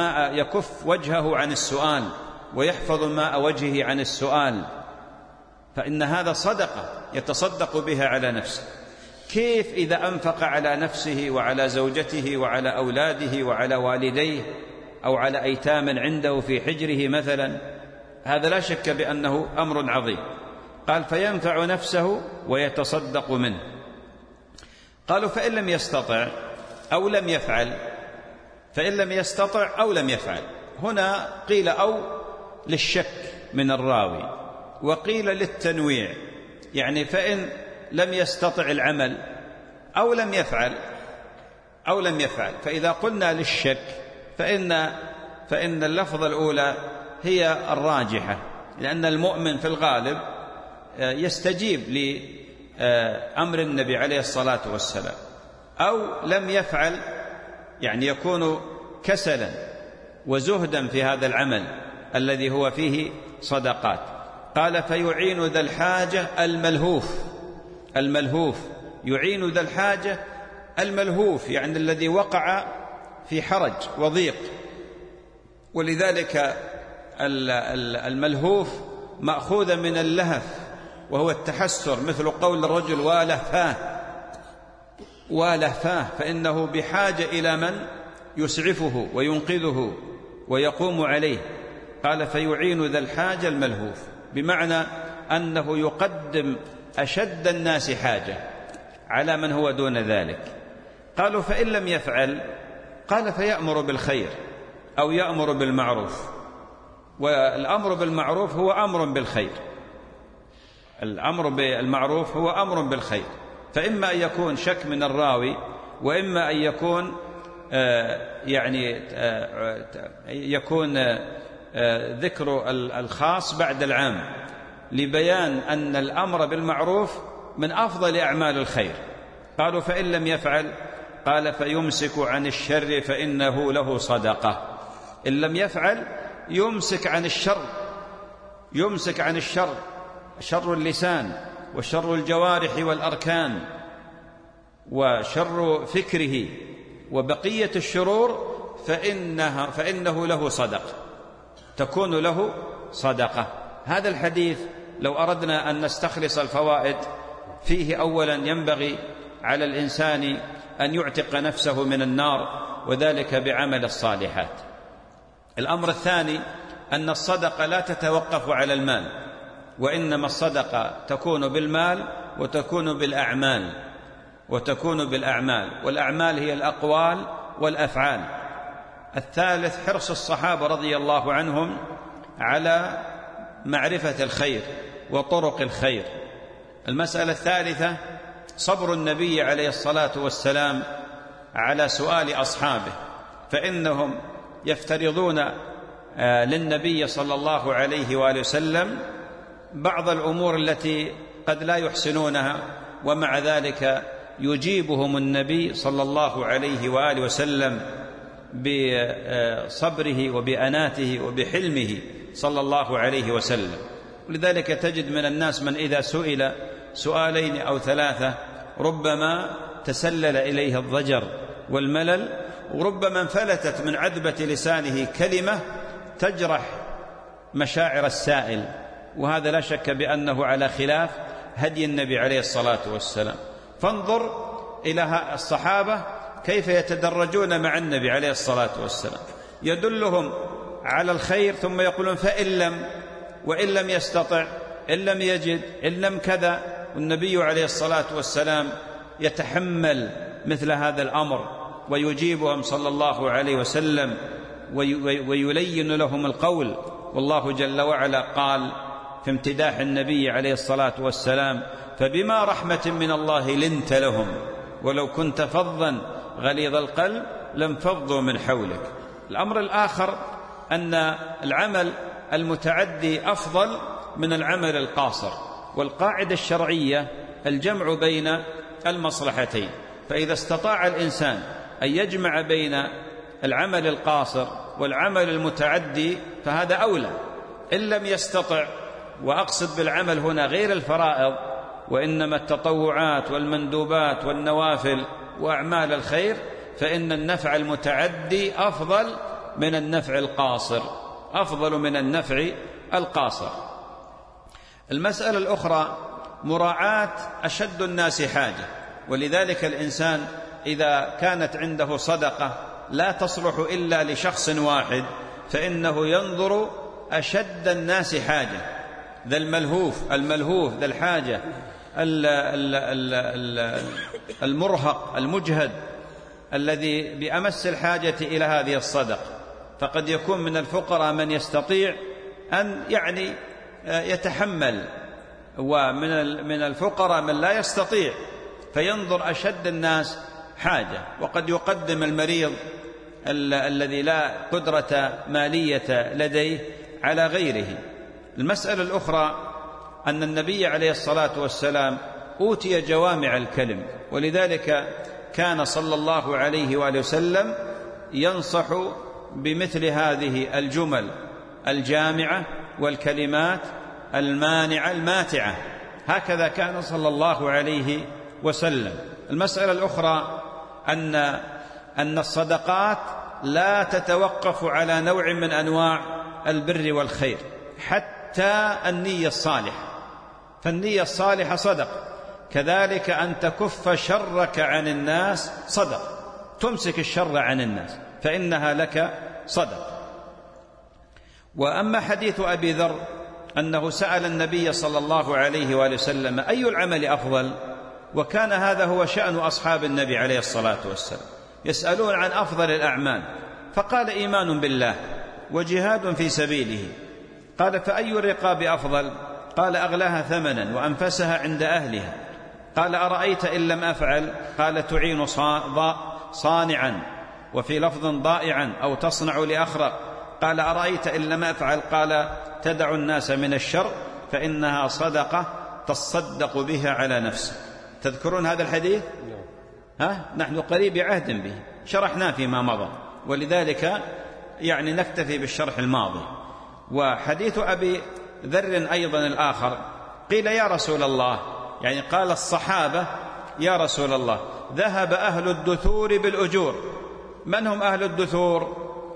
ويكف وجهه عن السؤال ويحفظ ماء وجهه عن السؤال، فإن هذا صدقة يتصدق بها على نفسه. كيف إذا أنفق على نفسه وعلى زوجته وعلى أولاده وعلى والديه أو على أيتام عنده في حجره مثلا؟ هذا لا شك بأنه أمر عظيم. قال فينفع نفسه ويتصدق منه. قالوا فإن لم يستطع أو لم يفعل، فإن لم يستطع أو لم يفعل، هنا قيل أو للشك من الراوي وقيل للتنويع، يعني فإن لم يستطع العمل أو لم يفعل أو لم يفعل. فإذا قلنا للشك فإن اللفظة الأولى هي الراجحة، لأن المؤمن في الغالب يستجيب لأمر النبي عليه الصلاة والسلام. أو لم يفعل يعني يكون كسلا وزهدا في هذا العمل الذي هو فيه صدقات. قال فيعين ذا الحاجة الملهوف يعين ذا الحاجة الملهوف، يعني الذي وقع في حرج وضيق. ولذلك الملهوف مأخوذ من اللهف وهو التحسر، مثل قول الرجل واله فاه، فإنه بحاجة إلى من يسعفه وينقذه ويقوم عليه. قال فيعين ذا الحاجة الملهوف، بمعنى أنه يقدم أشد الناس حاجة على من هو دون ذلك. قالوا فإن لم يفعل، قال فيأمر بالخير أو يأمر بالمعروف. والأمر بالمعروف هو أمر بالخير، الأمر بالمعروف هو أمر بالخير. فإما أن يكون شك من الراوي، وإما أن يكون يكون ذكر الخاص بعد العام لبيان أن الأمر بالمعروف من أفضل أعمال الخير. قالوا فإن لم يفعل، قال فيمسك عن الشر فإنه له صدقة. إن لم يفعل يمسك عن الشر، شر اللسان وشر الجوارح والأركان وشر فكره وبقية الشرور، فإنه له صدقة، تكون له صدقة. هذا الحديث لو أردنا أن نستخلص الفوائد فيه، أولا ينبغي على الإنسان أن يعتق نفسه من النار، وذلك بعمل الصالحات. الأمر الثاني أن الصدقة لا تتوقف على المال، وإنما الصدقة تكون بالمال وتكون بالأعمال، والأعمال هي الأقوال والأفعال. الثالث حرص الصحابة رضي الله عنهم على معرفة الخير وطرق الخير. المسألة الثالثة صبر النبي عليه الصلاة والسلام على سؤال أصحابه، فإنهم يفترضون للنبي صلى الله عليه وآله وسلم بعض الأمور التي قد لا يحسنونها، ومع ذلك يجيبهم النبي صلى الله عليه وآله وسلم بصبره وبأناته وبحلمه صلى الله عليه وسلم. ولذلك تجد من الناس من إذا سئل سؤالين أو ثلاثة ربما تسلل إليه الضجر والملل، وربما انفلتت من عذبة لسانه كلمة تجرح مشاعر السائل، وهذا لا شك بأنه على خلاف هدي النبي عليه الصلاة والسلام. فانظر إلى الصحابة كيف يتدرجون مع النبي عليه الصلاة والسلام، يدلهم على الخير ثم يقولون وإن لم يستطع، إن لم يجد، إن لم كذا. والنبي عليه الصلاة والسلام يتحمل مثل هذا الأمر ويجيبهم صلى الله عليه وسلم ويلين لهم القول. والله جل وعلا قال في امتداح النبي عليه الصلاة والسلام: فبما رحمة من الله لنت لهم ولو كنت فظا غليظ القلب لانفضوا من حولك. الأمر الآخر أن العمل المتعدي أفضل من العمل القاصر، والقاعدة الشرعية الجمع بين المصلحتين. فإذا استطاع الإنسان أن يجمع بين العمل القاصر والعمل المتعدي فهذا أولى. إن لم يستطع، وأقصد بالعمل هنا غير الفرائض وإنما التطوعات والمندوبات والنوافل وأعمال الخير، فإن النفع المتعدي أفضل من النفع القاصر، المسألة الأخرى مراعاة أشد الناس حاجة، ولذلك الإنسان إذا كانت عنده صدقة لا تصلح إلا لشخص واحد فإنه ينظر أشد الناس حاجة، ذا الملهوف ذا الحاجة، المرهق المجهد الذي بأمس الحاجة إلى هذه الصدقة. فقد يكون من الفقراء من يستطيع أن يتحمل، ومن الفقراء من لا يستطيع، فينظر أشد الناس حاجة، وقد يقدم المريض الذي لا قدرة مالية لديه على غيره. المسألة الأخرى أن النبي عليه الصلاة والسلام أوتي جوامع الكلم، ولذلك كان صلى الله عليه وآله وسلم ينصح بمثل هذه الجمل الجامعة والكلمات المانعة الماتعة، هكذا كان صلى الله عليه وسلم. المسألة الأخرى أن الصدقات لا تتوقف على نوع من أنواع البر والخير، حتى النية الصالحة، فالنية الصالحة صدق، كذلك أن تكف شرك عن الناس صدق، تمسك الشر عن الناس فإنها لك صدق. وأما حديث أبي ذر أنه سأل النبي صلى الله عليه وآله وسلم أي العمل أفضل، وكان هذا هو شأن أصحاب النبي عليه الصلاة والسلام، يسألون عن أفضل الأعمال، فقال إيمان بالله وجهاد في سبيله. قال فأي الرقاب أفضل؟ قال أغلاها ثمنا وأنفسها عند أهلها. قال أرأيت إن لم أفعل؟ قال تعين صانعا، وفي لفظ ضائعا، أو تصنع لأخرق. قال أرأيت إن لم أفعل؟ قال تدع الناس من الشر فإنها صدقة تصدق بها على نفسك. تذكرون هذا الحديث؟ نحن قريب عهد به، شرحناه فيما مضى، ولذلك نكتفي بالشرح الماضي. وحديث أبي ذر أيضا الآخر، قيل يا رسول الله، قال الصحابة يا رسول الله ذهب أهل الدثور بالأجور. من هم أهل الدثور؟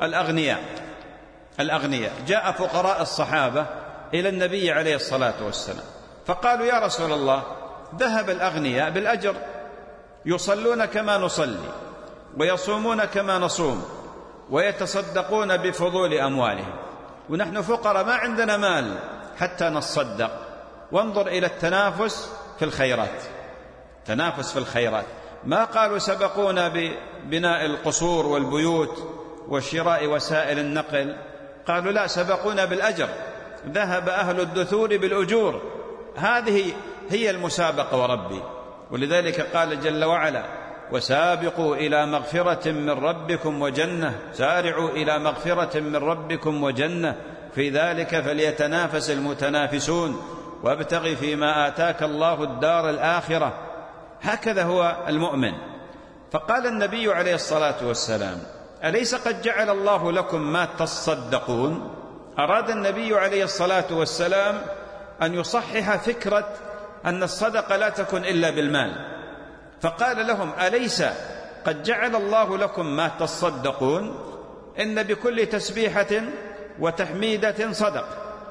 الأغنياء. جاء فقراء الصحابة إلى النبي عليه الصلاة والسلام فقالوا يا رسول الله ذهب الأغنياء بالأجر، يصلون كما نصلي ويصومون كما نصوم ويتصدقون بفضول أموالهم، ونحن فقراء ما عندنا مال حتى نتصدق. وانظر إلى التنافس في الخيرات، تنافس في الخيرات. ما قالوا سبقونا ببناء القصور والبيوت وشراء وسائل النقل، قالوا لا، سبقونا بالأجر. ذهب أهل الدثور بالأجور، هذه هي المسابقة وربي. ولذلك قال جل وعلا وسابقوا إلى مغفرة من ربكم وجنة، سارعوا إلى مغفرة من ربكم وجنة في ذلك فليتنافس المتنافسون وابتغ فيما آتاك الله الدار الآخرة. هكذا هو المؤمن. فقال النبي عليه الصلاة والسلام أليس قد جعل الله لكم ما تصدقون؟ أراد النبي عليه الصلاة والسلام أن يصحح فكرة أن الصدقة لا تكون إلا بالمال، فقال لهم أليس قد جعل الله لكم ما تصدقون؟ إن بكل تسبيحة وتحميدة صدق،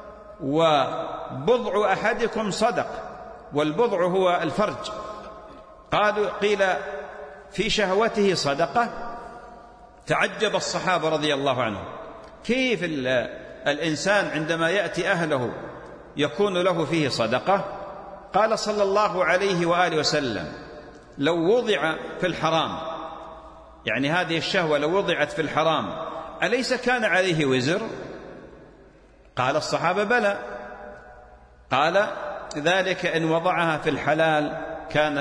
وبضع أحدكم صدق، والبضع هو الفرج. قيل في شهوته صدقة. تعجب الصحابة رضي الله عنهم كيف الإنسان عندما يأتي أهله يكون له فيه صدقة. قال صلى الله عليه وآله وسلم لو وضع في الحرام، هذه الشهوة لو وضعت في الحرام أليس كان عليه وزر؟ قال الصحابة بلى. قال ذلك إن وضعها في الحلال كان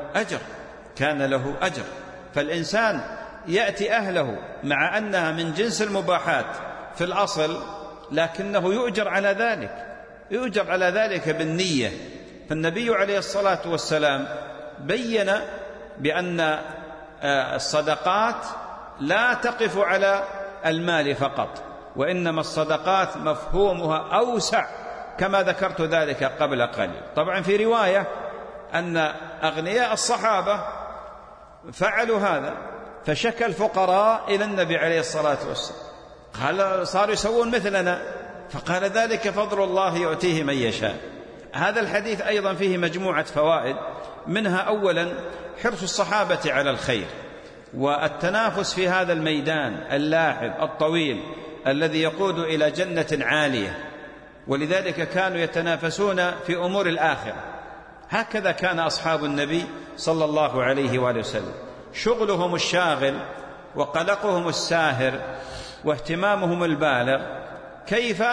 له أجر. فالإنسان يأتي أهله مع أنها من جنس المباحات في الأصل، لكنه يؤجر على ذلك بالنية. فالنبي عليه الصلاة والسلام بين بأن الصدقات لا تقف على المال فقط، وإنما الصدقات مفهومها أوسع كما ذكرت ذلك قبل قليل. طبعا في رواية أن أغنياء الصحابة فعلوا هذا، فشكى الفقراء إلى النبي عليه الصلاة والسلام، قال صاروا يسوون مثلنا، فقال ذلك فضل الله يؤتيه من يشاء. هذا الحديث أيضا فيه مجموعة فوائد، منها أولا حرص الصحابة على الخير والتنافس في هذا الميدان اللاعب الطويل الذي يقود إلى جنة عالية، ولذلك كانوا يتنافسون في أمور الآخرة. هكذا كان أصحاب النبي صلى الله عليه وآله وسلم، شغلهم الشاغل وقلقهم الساهر واهتمامهم البالغ كيف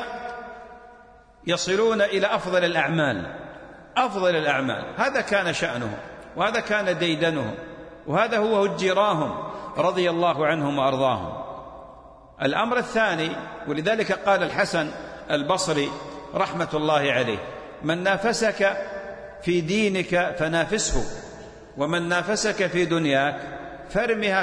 يصلون إلى أفضل الأعمال. هذا كان شأنهم وهذا كان ديدنهم وهذا هو هجراهم رضي الله عنهم وأرضاهم. الأمر الثاني، ولذلك قال الحسن البصري رحمة الله عليه: من نافسك في دينك فنافسه، ومن نافسك في دنياك فارمها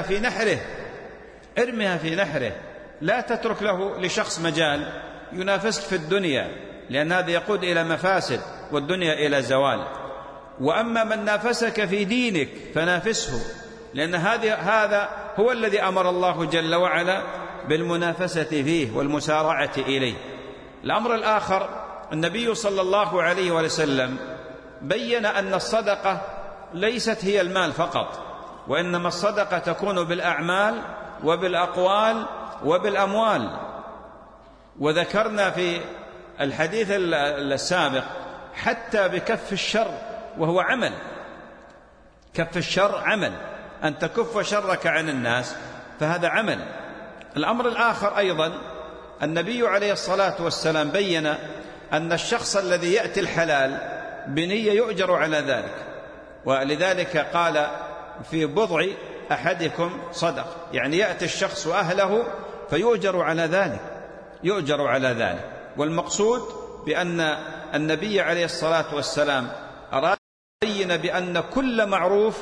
في نحره. لا تترك له لشخص مجال ينافسك في الدنيا، لأن هذا يقود إلى مفاسد والدنيا إلى زوال. وأما من نافسك في دينك فنافسه، لأن هذا هو الذي أمر الله جل وعلا بالمنافسة فيه والمسارعة إليه. الأمر الآخر، النبي صلى الله عليه وسلم بين أن الصدقة ليست هي المال فقط، وإنما الصدقة تكون بالأعمال وبالأقوال وبالأموال. وذكرنا في الحديث السابق حتى بكف الشر، وهو عمل. كف الشر عمل، أن تكف شرك عن الناس فهذا عمل. الأمر الآخر أيضا، النبي عليه الصلاة والسلام بين أن الشخص الذي يأتي الحلال بنية يؤجر على ذلك، ولذلك قال: في بضع أحدكم صدق، يعني يأتي الشخص وأهله فيؤجر على ذلك. والمقصود بأن النبي عليه الصلاة والسلام أراد يبين بأن كل معروف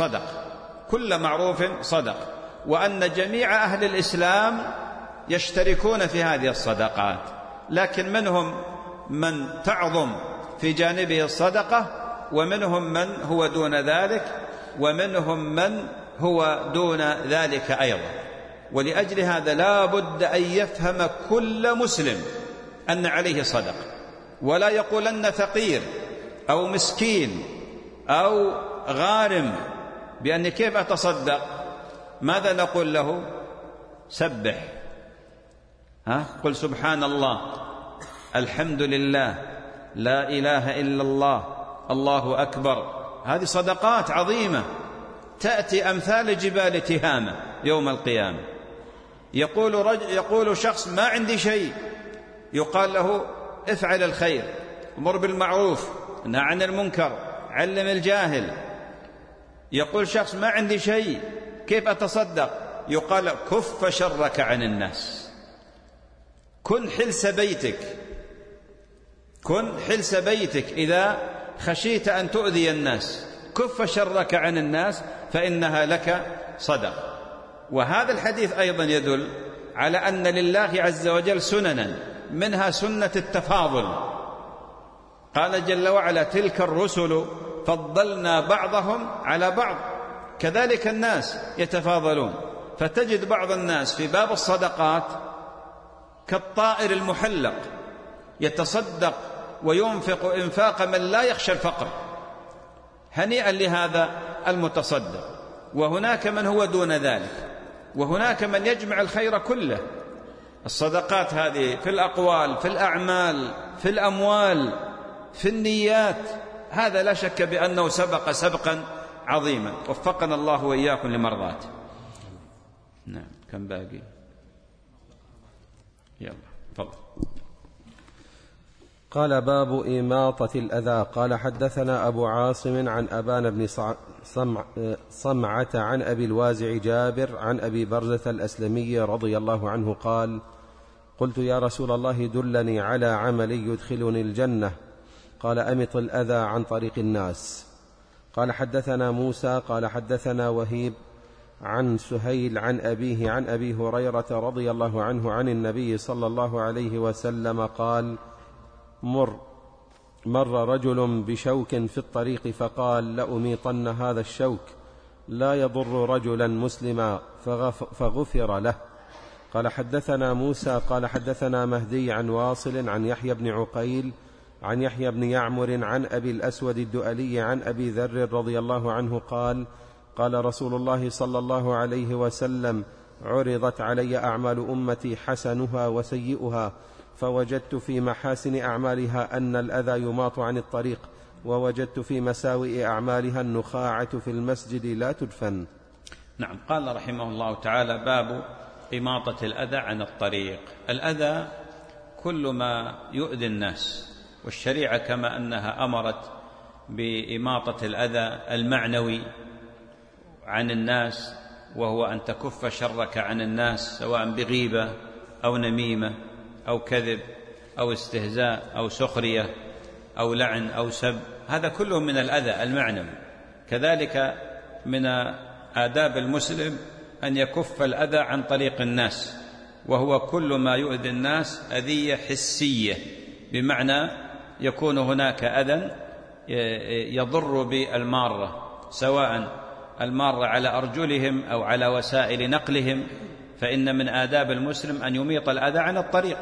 صدق، وأن جميع أهل الإسلام يشتركون في هذه الصدقات، لكن منهم من تعظم في جانبه الصدقة، ومنهم من هو دون ذلك، ومنهم من هو دون ذلك أيضا. ولأجل هذا لا بد أن يفهم كل مسلم أن عليه صدقة، ولا يقولن فقير أو مسكين أو غارم بأن كيف أتصدق. ماذا نقول له؟ سبح، قل سبحان الله، الحمد لله، لا إله إلا الله، الله أكبر. هذه صدقات عظيمة تأتي أمثال جبال تهامة يوم القيامة. يقول شخص: ما عندي شيء، يقال له: افعل الخير، امر بالمعروف، نهى عن المنكر، علم الجاهل. يقول شخص: ما عندي شيء، كيف أتصدق؟ يقال: كف شرك عن الناس، كن حلس بيتك إذا خشيت أن تؤذي الناس، كف شرك عن الناس فإنها لك صدقة. وهذا الحديث أيضا يدل على أن لله عز وجل سننا، منها سنة التفاضل. قال جل وعلا: تلك الرسل فضلنا بعضهم على بعض. كذلك الناس يتفاضلون، فتجد بعض الناس في باب الصدقات كالطائر المحلق، يتصدق وينفق إنفاق من لا يخشى الفقر، هنيئا لهذا المتصدق. وهناك من هو دون ذلك، وهناك من يجمع الخير كله. الصدقات هذه في الأقوال، في الأعمال، في الأموال، في النيات، هذا لا شك بأنه سبق سبقا عظيما. وفقنا الله وإياكم لمرضاته. نعم، كم باقي؟ يلا تفضل. قال: باب إماطة الأذى. قال: حدثنا أبو عاصم عن أبان بن صمعة عن أبي الوازع جابر عن أبي برزة الأسلمي رضي الله عنه قال: قلت: يا رسول الله، دلني على عمل يدخلني الجنة. قال: أمط الأذى عن طريق الناس. قال: حدثنا موسى قال: حدثنا وهيب عن سهيل عن أبيه عن أبي هريرة رضي الله عنه عن النبي صلى الله عليه وسلم قال: مر رجل بشوك في الطريق فقال: لأميطن هذا الشوك، لا يضر رجلا مسلما، فغفر له. قال: حدثنا موسى قال: حدثنا مهدي عن واصل عن يحيى بن عقيل عن يحيى بن يعمر عن أبي الأسود الدؤلي عن أبي ذر رضي الله عنه قال: قال رسول الله صلى الله عليه وسلم: عرضت علي أعمال أمتي حسنها وسيئها، فوجدت في محاسن أعمالها أن الأذى يماط عن الطريق، ووجدت في مساوئ أعمالها النخاعة في المسجد لا تدفن. نعم. قال رحمه الله تعالى: باب إماطة الأذى عن الطريق. الأذى كل ما يؤذي الناس، والشريعة كما أنها أمرت بإماطة الأذى المعنوي عن الناس، وهو أن تكف شرك عن الناس، سواء بغيبة أو نميمة أو كذب أو استهزاء أو سخرية أو لعن أو سب، هذا كله من الأذى المعنوي. كذلك من آداب المسلم أن يكف الأذى عن طريق الناس، وهو كل ما يؤذي الناس أذية حسية، بمعنى يكون هناك أذى يضر بالمارة، سواء المارة على أرجلهم أو على وسائل نقلهم، فإن من آداب المسلم أن يميط الأذى عن الطريق.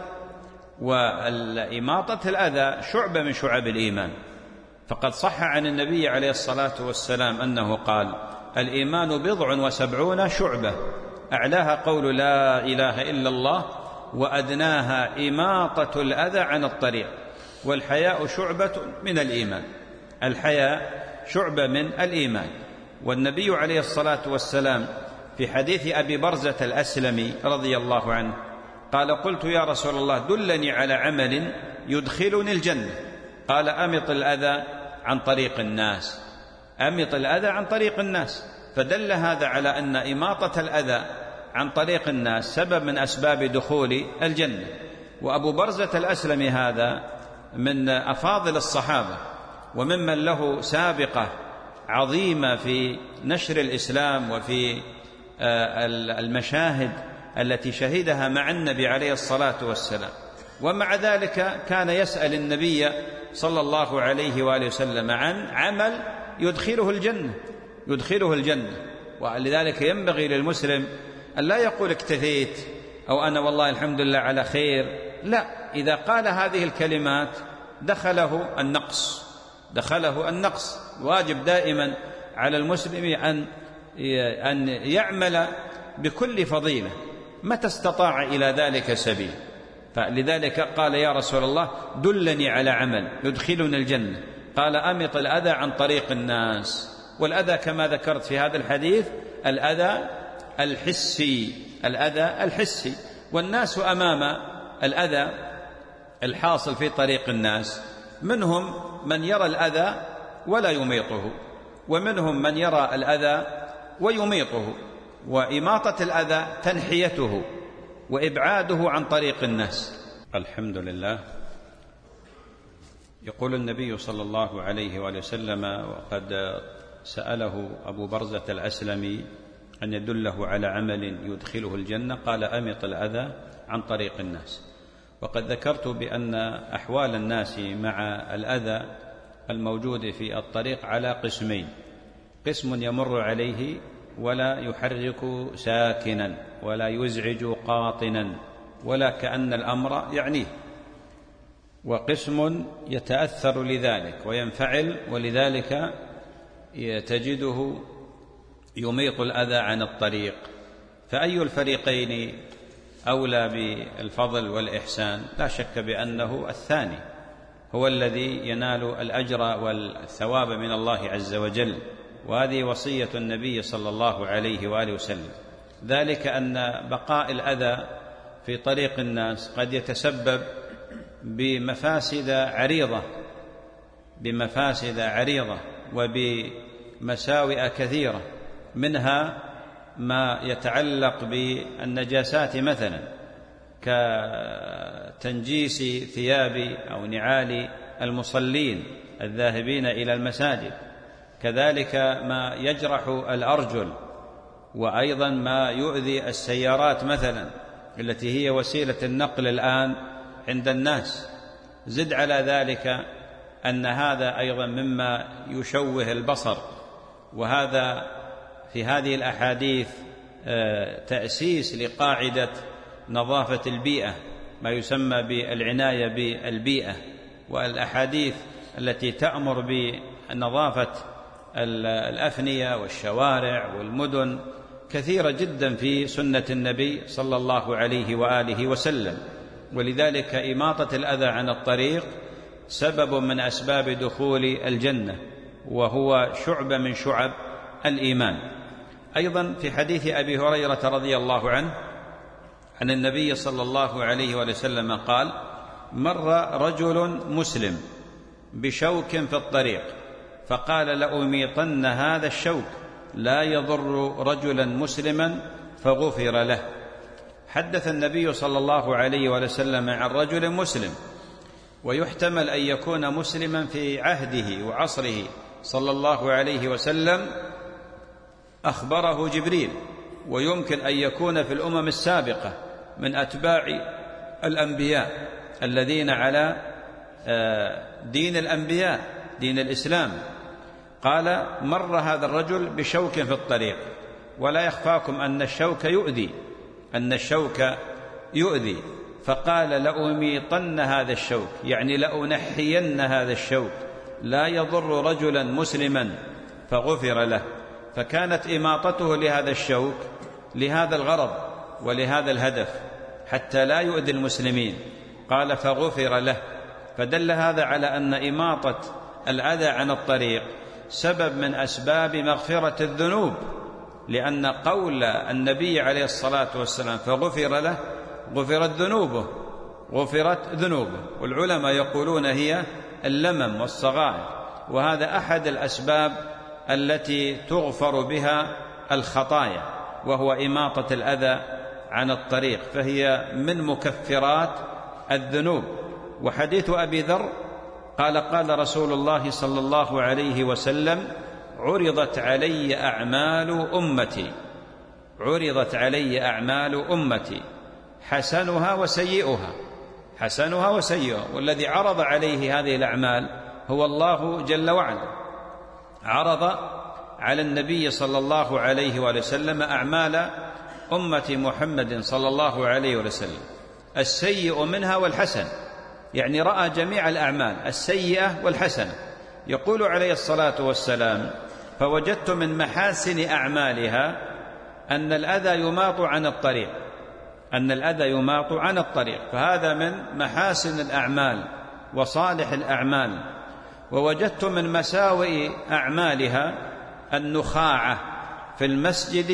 والإماطة الأذى شعبة من شعب الإيمان، فقد صح عن النبي عليه الصلاة والسلام أنه قال: الإيمان 70 شعبة، أعلاها قول لا إله إلا الله، وأدناها إماطة الأذى عن الطريق. والحياء شعبة من الإيمان، الحياء شعبة من الإيمان. والنبي عليه الصلاة والسلام في حديث أبي برزة الأسلمي رضي الله عنه قال: قلت يا رسول الله دلني على عمل يدخلني الجنة. قال: أمط الأذى عن طريق الناس، أمط الأذى عن طريق الناس. فدل هذا على أن إماطة الأذى عن طريق الناس سبب من أسباب دخول الجنة. وأبو برزة الأسلمي هذا من أفاضل الصحابة، وممن له سابقة عظيمة في نشر الإسلام وفي المشاهد التي شهدها مع النبي عليه الصلاة والسلام. ومع ذلك كان يسأل النبي صلى الله عليه وآله وسلم عن عمل يدخله الجنة. ولذلك ينبغي للمسلم أن لا يقول اكتفيت أو أنا والله الحمد لله على خير، لا، إذا قال هذه الكلمات دخله النقص. واجب دائما على المسلم أن يعمل بكل فضيلة متى استطاع إلى ذلك سبيل. فلذلك قال: يا رسول الله دلني على عمل يدخلني الجنة. قال: أمط الأذى عن طريق الناس. والأذى كما ذكرت في هذا الحديث الأذى الحسي، والناس أمام الأذى الحاصل في طريق الناس منهم من يرى الأذى ولا يميطه، ومنهم من يرى الأذى ويميطه. وإماطة الأذى تنحيته وإبعاده عن طريق الناس. الحمد لله. يقول النبي صلى الله عليه وآله وسلم، وقد سأله أبو برزة الأسلمي أن يدله على عمل يدخله الجنة، قال: أمط الأذى عن طريق الناس. وقد ذكرت بأن أحوال الناس مع الأذى الموجود في الطريق على قسمين: قسم يمر عليه ولا يحرك ساكنا ولا يزعج قاطنا ولا كأن الأمر يعنيه، وقسم يتأثر لذلك وينفعل، ولذلك تجده يميط الأذى عن الطريق. فأي الفريقين أولى بالفضل والإحسان؟ لا شك بأنه الثاني هو الذي ينال الأجر والثواب من الله عز وجل، وهذه وصية النبي صلى الله عليه وآله وسلم. ذلك أن بقاء الأذى في طريق الناس قد يتسبب بمفاسد عريضة وبمساوئ كثيرة، منها ما يتعلق بالنجاسات مثلا كتنجيس ثياب أو نعال المصلين الذاهبين إلى المساجد، كذلك ما يجرح الأرجل، وأيضا ما يؤذي السيارات مثلا التي هي وسيلة النقل الآن عند الناس. زد على ذلك أن هذا أيضا مما يشوه البصر، وهذا في هذه الأحاديث تأسيس لقاعدة نظافة البيئة، ما يسمى بالعناية بالبيئة، والأحاديث التي تأمر بنظافة الأفنية والشوارع والمدن كثيرة جدا في سنة النبي صلى الله عليه وآله وسلم. ولذلك إماطة الأذى عن الطريق سبب من أسباب دخول الجنة، وهو شعبة من شعب الإيمان. أيضا في حديث أبي هريرة رضي الله عنه عن النبي صلى الله عليه وسلم قال: مر رجل مسلم بشوك في الطريق فقال: لأميطن هذا الشوك لا يضر رجلا مسلما فغفر له. حدث النبي صلى الله عليه وسلم عن رجل مسلم، ويحتمل أن يكون مسلما في عهده وعصره صلى الله عليه وسلم أخبره جبريل، ويمكن أن يكون في الأمم السابقة من أتباع الأنبياء الذين على دين الأنبياء دين الإسلام. قال: مر هذا الرجل بشوك في الطريق، ولا يخفاكم أن الشوك يؤذي، فقال: لأميطن هذا الشوك، يعني لأنحين هذا الشوك لا يضر رجلا مسلما فغفر له. فكانت إماطته لهذا الشوك لهذا الغرض ولهذا الهدف حتى لا يؤذي المسلمين. قال: فغفر له. فدل هذا على أن إماطة الأذى عن الطريق سبب من أسباب مغفرة الذنوب، لأن قول النبي عليه الصلاة والسلام فغفر له غفرت ذنوبه. والعلماء يقولون هي اللمم والصغائر، وهذا أحد الأسباب التي تغفر بها الخطايا، وهو إماطة الأذى عن الطريق، فهي من مكفرات الذنوب. وحديث أبي ذر قال: قال رسول الله صلى الله عليه وسلم: عرضت علي أعمال أمتي حسنها وسيئها، والذي عرض عليه هذه الأعمال هو الله جل وعلا. عرض على النبي صلى الله عليه وسلم أعمال أمة محمد صلى الله عليه وسلم، السيء منها والحسن، يعني رأى جميع الأعمال السيئة والحسنة. يقول عليه الصلاة والسلام: فوجدت من محاسن أعمالها أن الأذى يماط عن الطريق، فهذا من محاسن الأعمال وصالح الأعمال. ووجدت من مساوئ أعمالها النخاعة في المسجد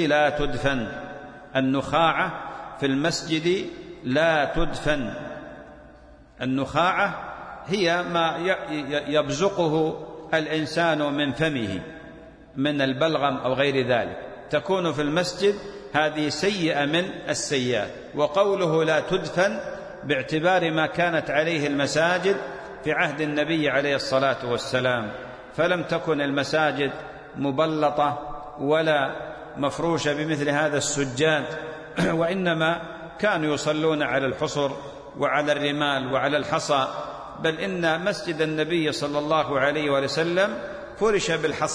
لا تدفن. النخاعة هي ما يبزقه الإنسان من فمه من البلغم أو غير ذلك، تكون في المسجد، هذه سيئة من السيئات. وقوله لا تدفن باعتبار ما كانت عليه المساجد في عهد النبي عليه الصلاة والسلام، فلم تكن المساجد مبلطة ولا مفروشة بمثل هذا السجاد، وإنما كانوا يصلون على الحصر وعلى الرمال وعلى الحصى، بل إن مسجد النبي صلى الله عليه وسلم فرش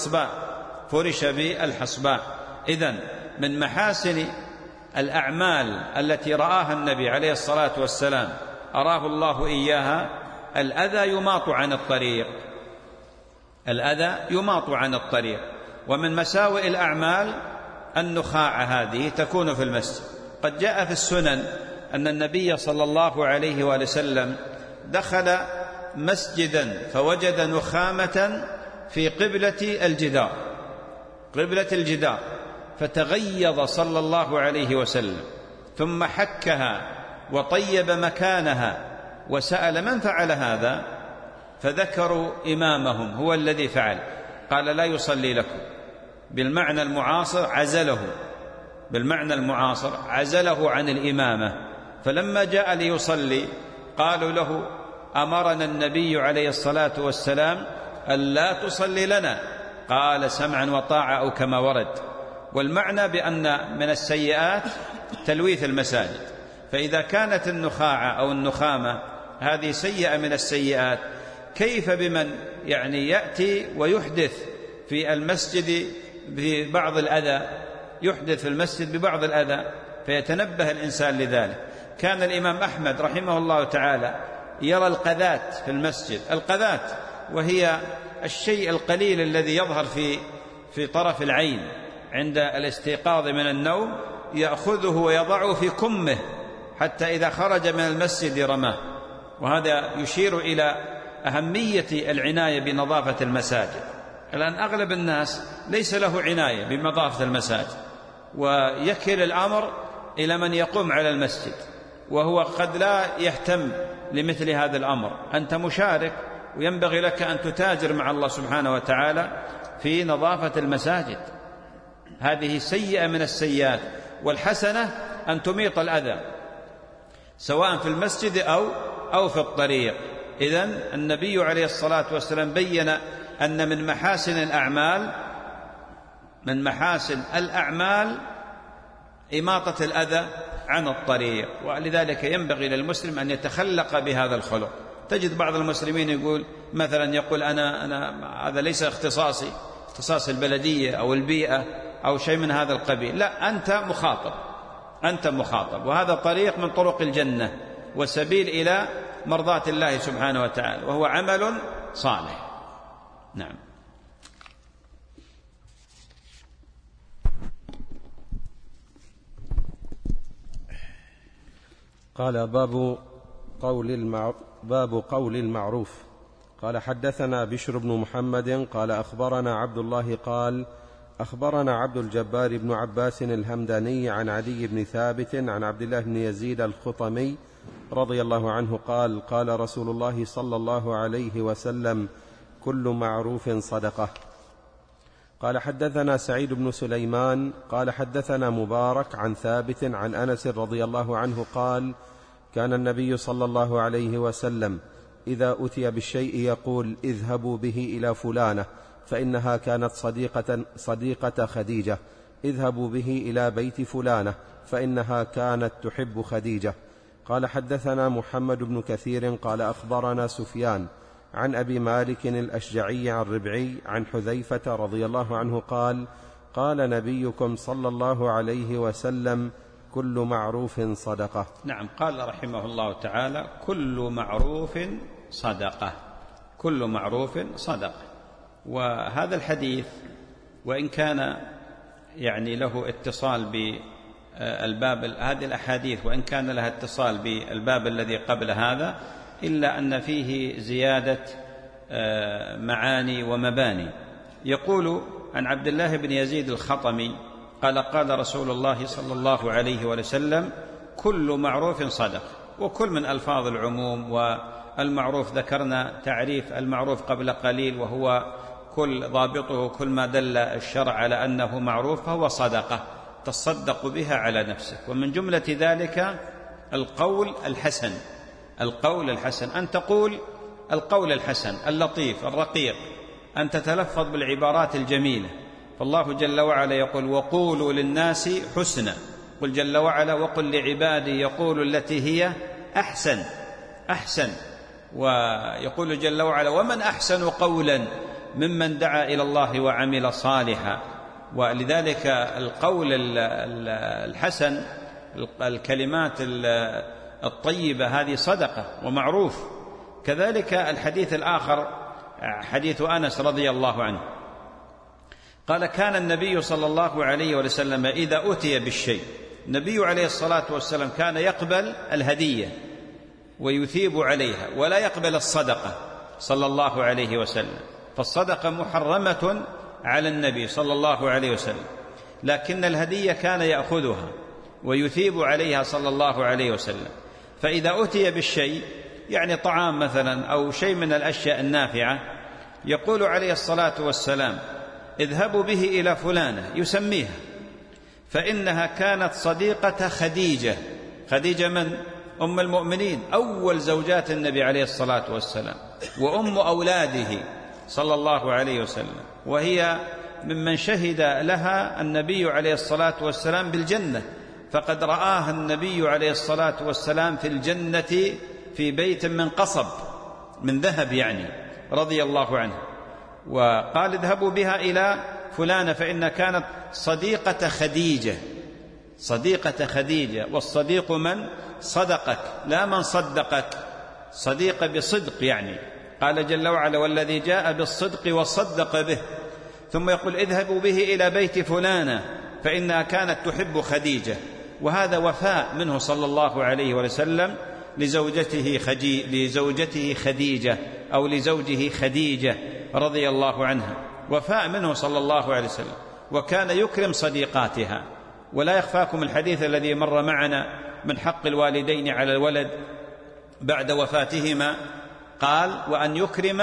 بالحصباء. إذن من محاسن الأعمال التي رآها النبي عليه الصلاة والسلام أراه الله إياها الأذى يماط عن الطريق. ومن مساوئ الأعمال النخاعة، هذه تكون في المسجد. قد جاء في السنن أن النبي صلى الله عليه وسلم دخل مسجدا فوجد نخامة في قبلة الجدار، فتغيظ صلى الله عليه وسلم، ثم حكها وطيب مكانها وسأل: من فعل هذا؟ فذكروا إمامهم هو الذي فعل. قال: لا يصلي لكم. بالمعنى المعاصر عزله عن الإمامة. فلما جاء ليصلي قالوا له: أمرنا النبي عليه الصلاة والسلام ألا تصلي لنا. قال: سمعا وطاعة، أو كما ورد. والمعنى بأن من السيئات تلويث المساجد، فإذا كانت النخاعة أو النخامة هذه سيئة من السيئات، كيف بمن يأتي ويحدث في المسجد ببعض الأذى، فيتنبه الإنسان لذلك. كان الإمام أحمد رحمه الله تعالى يرى القذات في المسجد. القذات وهي الشيء القليل الذي يظهر في طرف العين عند الاستيقاظ من النوم، يأخذه ويضعه في كمه حتى إذا خرج من المسجد رماه. وهذا يشير إلى أهمية العناية بنظافة المساجد. الآن أغلب الناس ليس له عناية بنظافة المساجد، ويكل الأمر إلى من يقوم على المسجد، وهو قد لا يهتم لمثل هذا الأمر. أنت مشارك، وينبغي لك أن تتاجر مع الله سبحانه وتعالى في نظافة المساجد. هذه سيئة من السيئات، والحسنة أن تميط الأذى سواء في المسجد أو في الطريق. إذن النبي عليه الصلاة والسلام بين أن من محاسن الأعمال إماطة الأذى عن الطريق، ولذلك ينبغي للمسلم أن يتخلق بهذا الخلق. تجد بعض المسلمين يقول مثلا أنا هذا ليس اختصاصي، اختصاص البلدية أو البيئة أو شيء من هذا القبيل. لا، أنت مخاطب، وهذا طريق من طرق الجنة وسبيل إلى مرضاة الله سبحانه وتعالى، وهو عمل صالح. نعم. قال باب قول المعروف. قال حدثنا بشر بن محمد قال أخبرنا عبد الله قال أخبرنا عبد الجبار بن عباس الهمداني عن عدي بن ثابت عن عبد الله بن يزيد الخطمي رضي الله عنه قال قال رسول الله صلى الله عليه وسلم: كل معروف صدقة. قال حدثنا سعيد بن سليمان قال حدثنا مبارك عن ثابت عن أنس رضي الله عنه قال: كان النبي صلى الله عليه وسلم إذا أتي بالشيء يقول: اذهبوا به إلى فلانة فإنها كانت صديقة خديجة، اذهبوا به إلى بيت فلانة فإنها كانت تحب خديجة. قال حدثنا محمد بن كثير قال أخبرنا سفيان عن أبي مالك الأشجعي عن ربعي عن حذيفة رضي الله عنه قال: قال نبيكم صلى الله عليه وسلم: كل معروف صدقة. نعم. قال رحمه الله تعالى: كل معروف صدقة، كل معروف صدقة. وهذا الحديث وإن كان يعني له اتصال بالباب، هذه الأحاديث وإن كان لها اتصال بالباب الذي قبل هذا، إلا أن فيه زيادة معاني ومباني. يقول عن عبد الله بن يزيد الخطمي قال: قال رسول الله صلى الله عليه وسلم: كل معروف صدق. وكل من ألفاظ العموم، والمعروف ذكرنا تعريف المعروف قبل قليل، وهو كل ضابطه كل ما دل الشرع على أنه معروف فهو صدقة تصدق بها على نفسك. ومن جملة ذلك القول الحسن، القول الحسن، أن تقول القول الحسن اللطيف الرقيق، أن تتلفظ بالعبارات الجميلة. فالله جل وعلا يقول: وقولوا للناس حسنا. قل جل وعلا: وقل لعبادي يقولوا التي هي أحسن. ويقول جل وعلا: ومن أحسن قولا ممن دعا إلى الله وعمل صالحا. ولذلك القول الحسن، الكلمات الطيبة، هذه صدقة ومعروف. كذلك الحديث الآخر حديث أنس رضي الله عنه قال: كان النبي صلى الله عليه وسلم إذا أتي بالشيء، النبي عليه الصلاة والسلام كان يقبل الهدية ويثيب عليها، ولا يقبل الصدقة صلى الله عليه وسلم. فالصدقة محرمة على النبي صلى الله عليه وسلم، لكن الهدية كان يأخذها ويثيب عليها صلى الله عليه وسلم. فإذا أتي بالشيء، يعني طعام مثلا أو شيء من الأشياء النافعة، يقول عليه الصلاة والسلام: اذهبوا به إلى فلانة، يسميها، فإنها كانت صديقة خديجة. خديجة من؟ أم المؤمنين، أول زوجات النبي عليه الصلاة والسلام، وأم أولاده صلى الله عليه وسلم، وهي ممن شهد لها النبي عليه الصلاة والسلام بالجنة، فقد رآها النبي عليه الصلاة والسلام في الجنة في بيت من قصب من ذهب يعني، رضي الله عنه. وقال: اذهبوا بها إلى فلانة فإن كانت صديقة خديجة. صديقة خديجة، والصديق من صدقك لا من صدقك. صديق بصدق يعني، قال جل وعلا والذي جاء بالصدق وصدق به، ثم يقول اذهبوا به إلى بيت فلانة فإنها كانت تحب خديجة. وهذا وفاء منه صلى الله عليه وسلم لزوجته خديجة أو لزوجه خديجة رضي الله عنها، وفاء منه صلى الله عليه وسلم، وكان يكرم صديقاتها. ولا يخفاكم الحديث الذي مر معنا من حق الوالدين على الولد بعد وفاتهما، قال وأن يكرم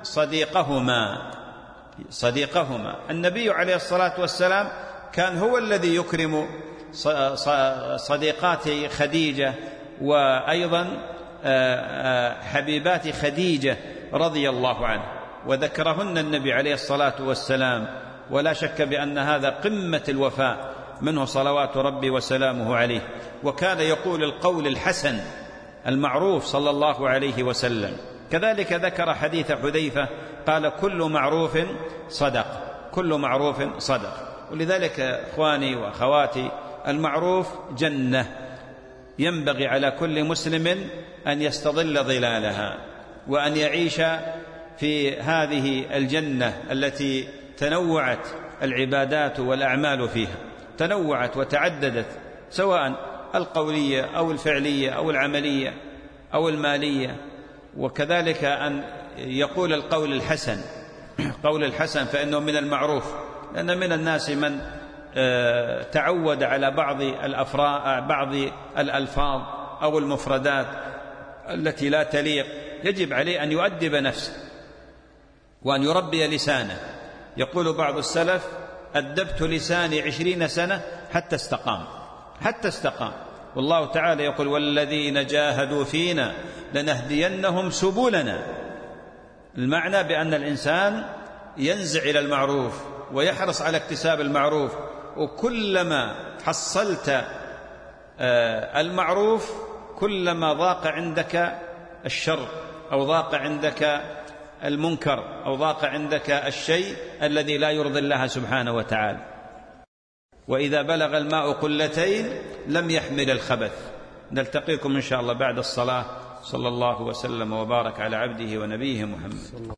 صديقهما. النبي عليه الصلاة والسلام كان هو الذي يكرم صديقات خديجة وأيضا حبيبات خديجة رضي الله عنه، وذكرهن النبي عليه الصلاة والسلام، ولا شك بأن هذا قمة الوفاء منه صلوات ربي وسلامه عليه. وكان يقول القول الحسن المعروف صلى الله عليه وسلم. كذلك ذكر حديث حذيفة قال كل معروف صدق. ولذلك إخواني وأخواتي المعروف جنة، ينبغي على كل مسلم أن يستظل ظلالها وأن يعيش في هذه الجنة التي تنوعت العبادات والأعمال فيها، تنوعت وتعددت، سواء القولية أو الفعلية أو العملية أو المالية. وكذلك أن يقول القول الحسن فإنه من المعروف، لأن من الناس من تعود على بعض الألفاظ أو المفردات التي لا تليق. يجب عليه أن يؤدب نفسه وأن يربي لسانه. يقول بعض السلف أدبت لساني 20 سنة حتى استقام. والله تعالى يقول والذين جاهدوا فينا لنهدينهم سبلنا. المعنى بأن الإنسان ينزع إلى المعروف ويحرص على اكتساب المعروف، وكلما حصلت المعروف كلما ضاق عندك الشر أو ضاق عندك المنكر أو ضاق عندك الشيء الذي لا يرضي الله سبحانه وتعالى. وإذا بلغ الماء قلتين لم يحمل الخبث. نلتقيكم إن شاء الله بعد الصلاة. صلى الله وسلم وبارك على عبده ونبيه محمد.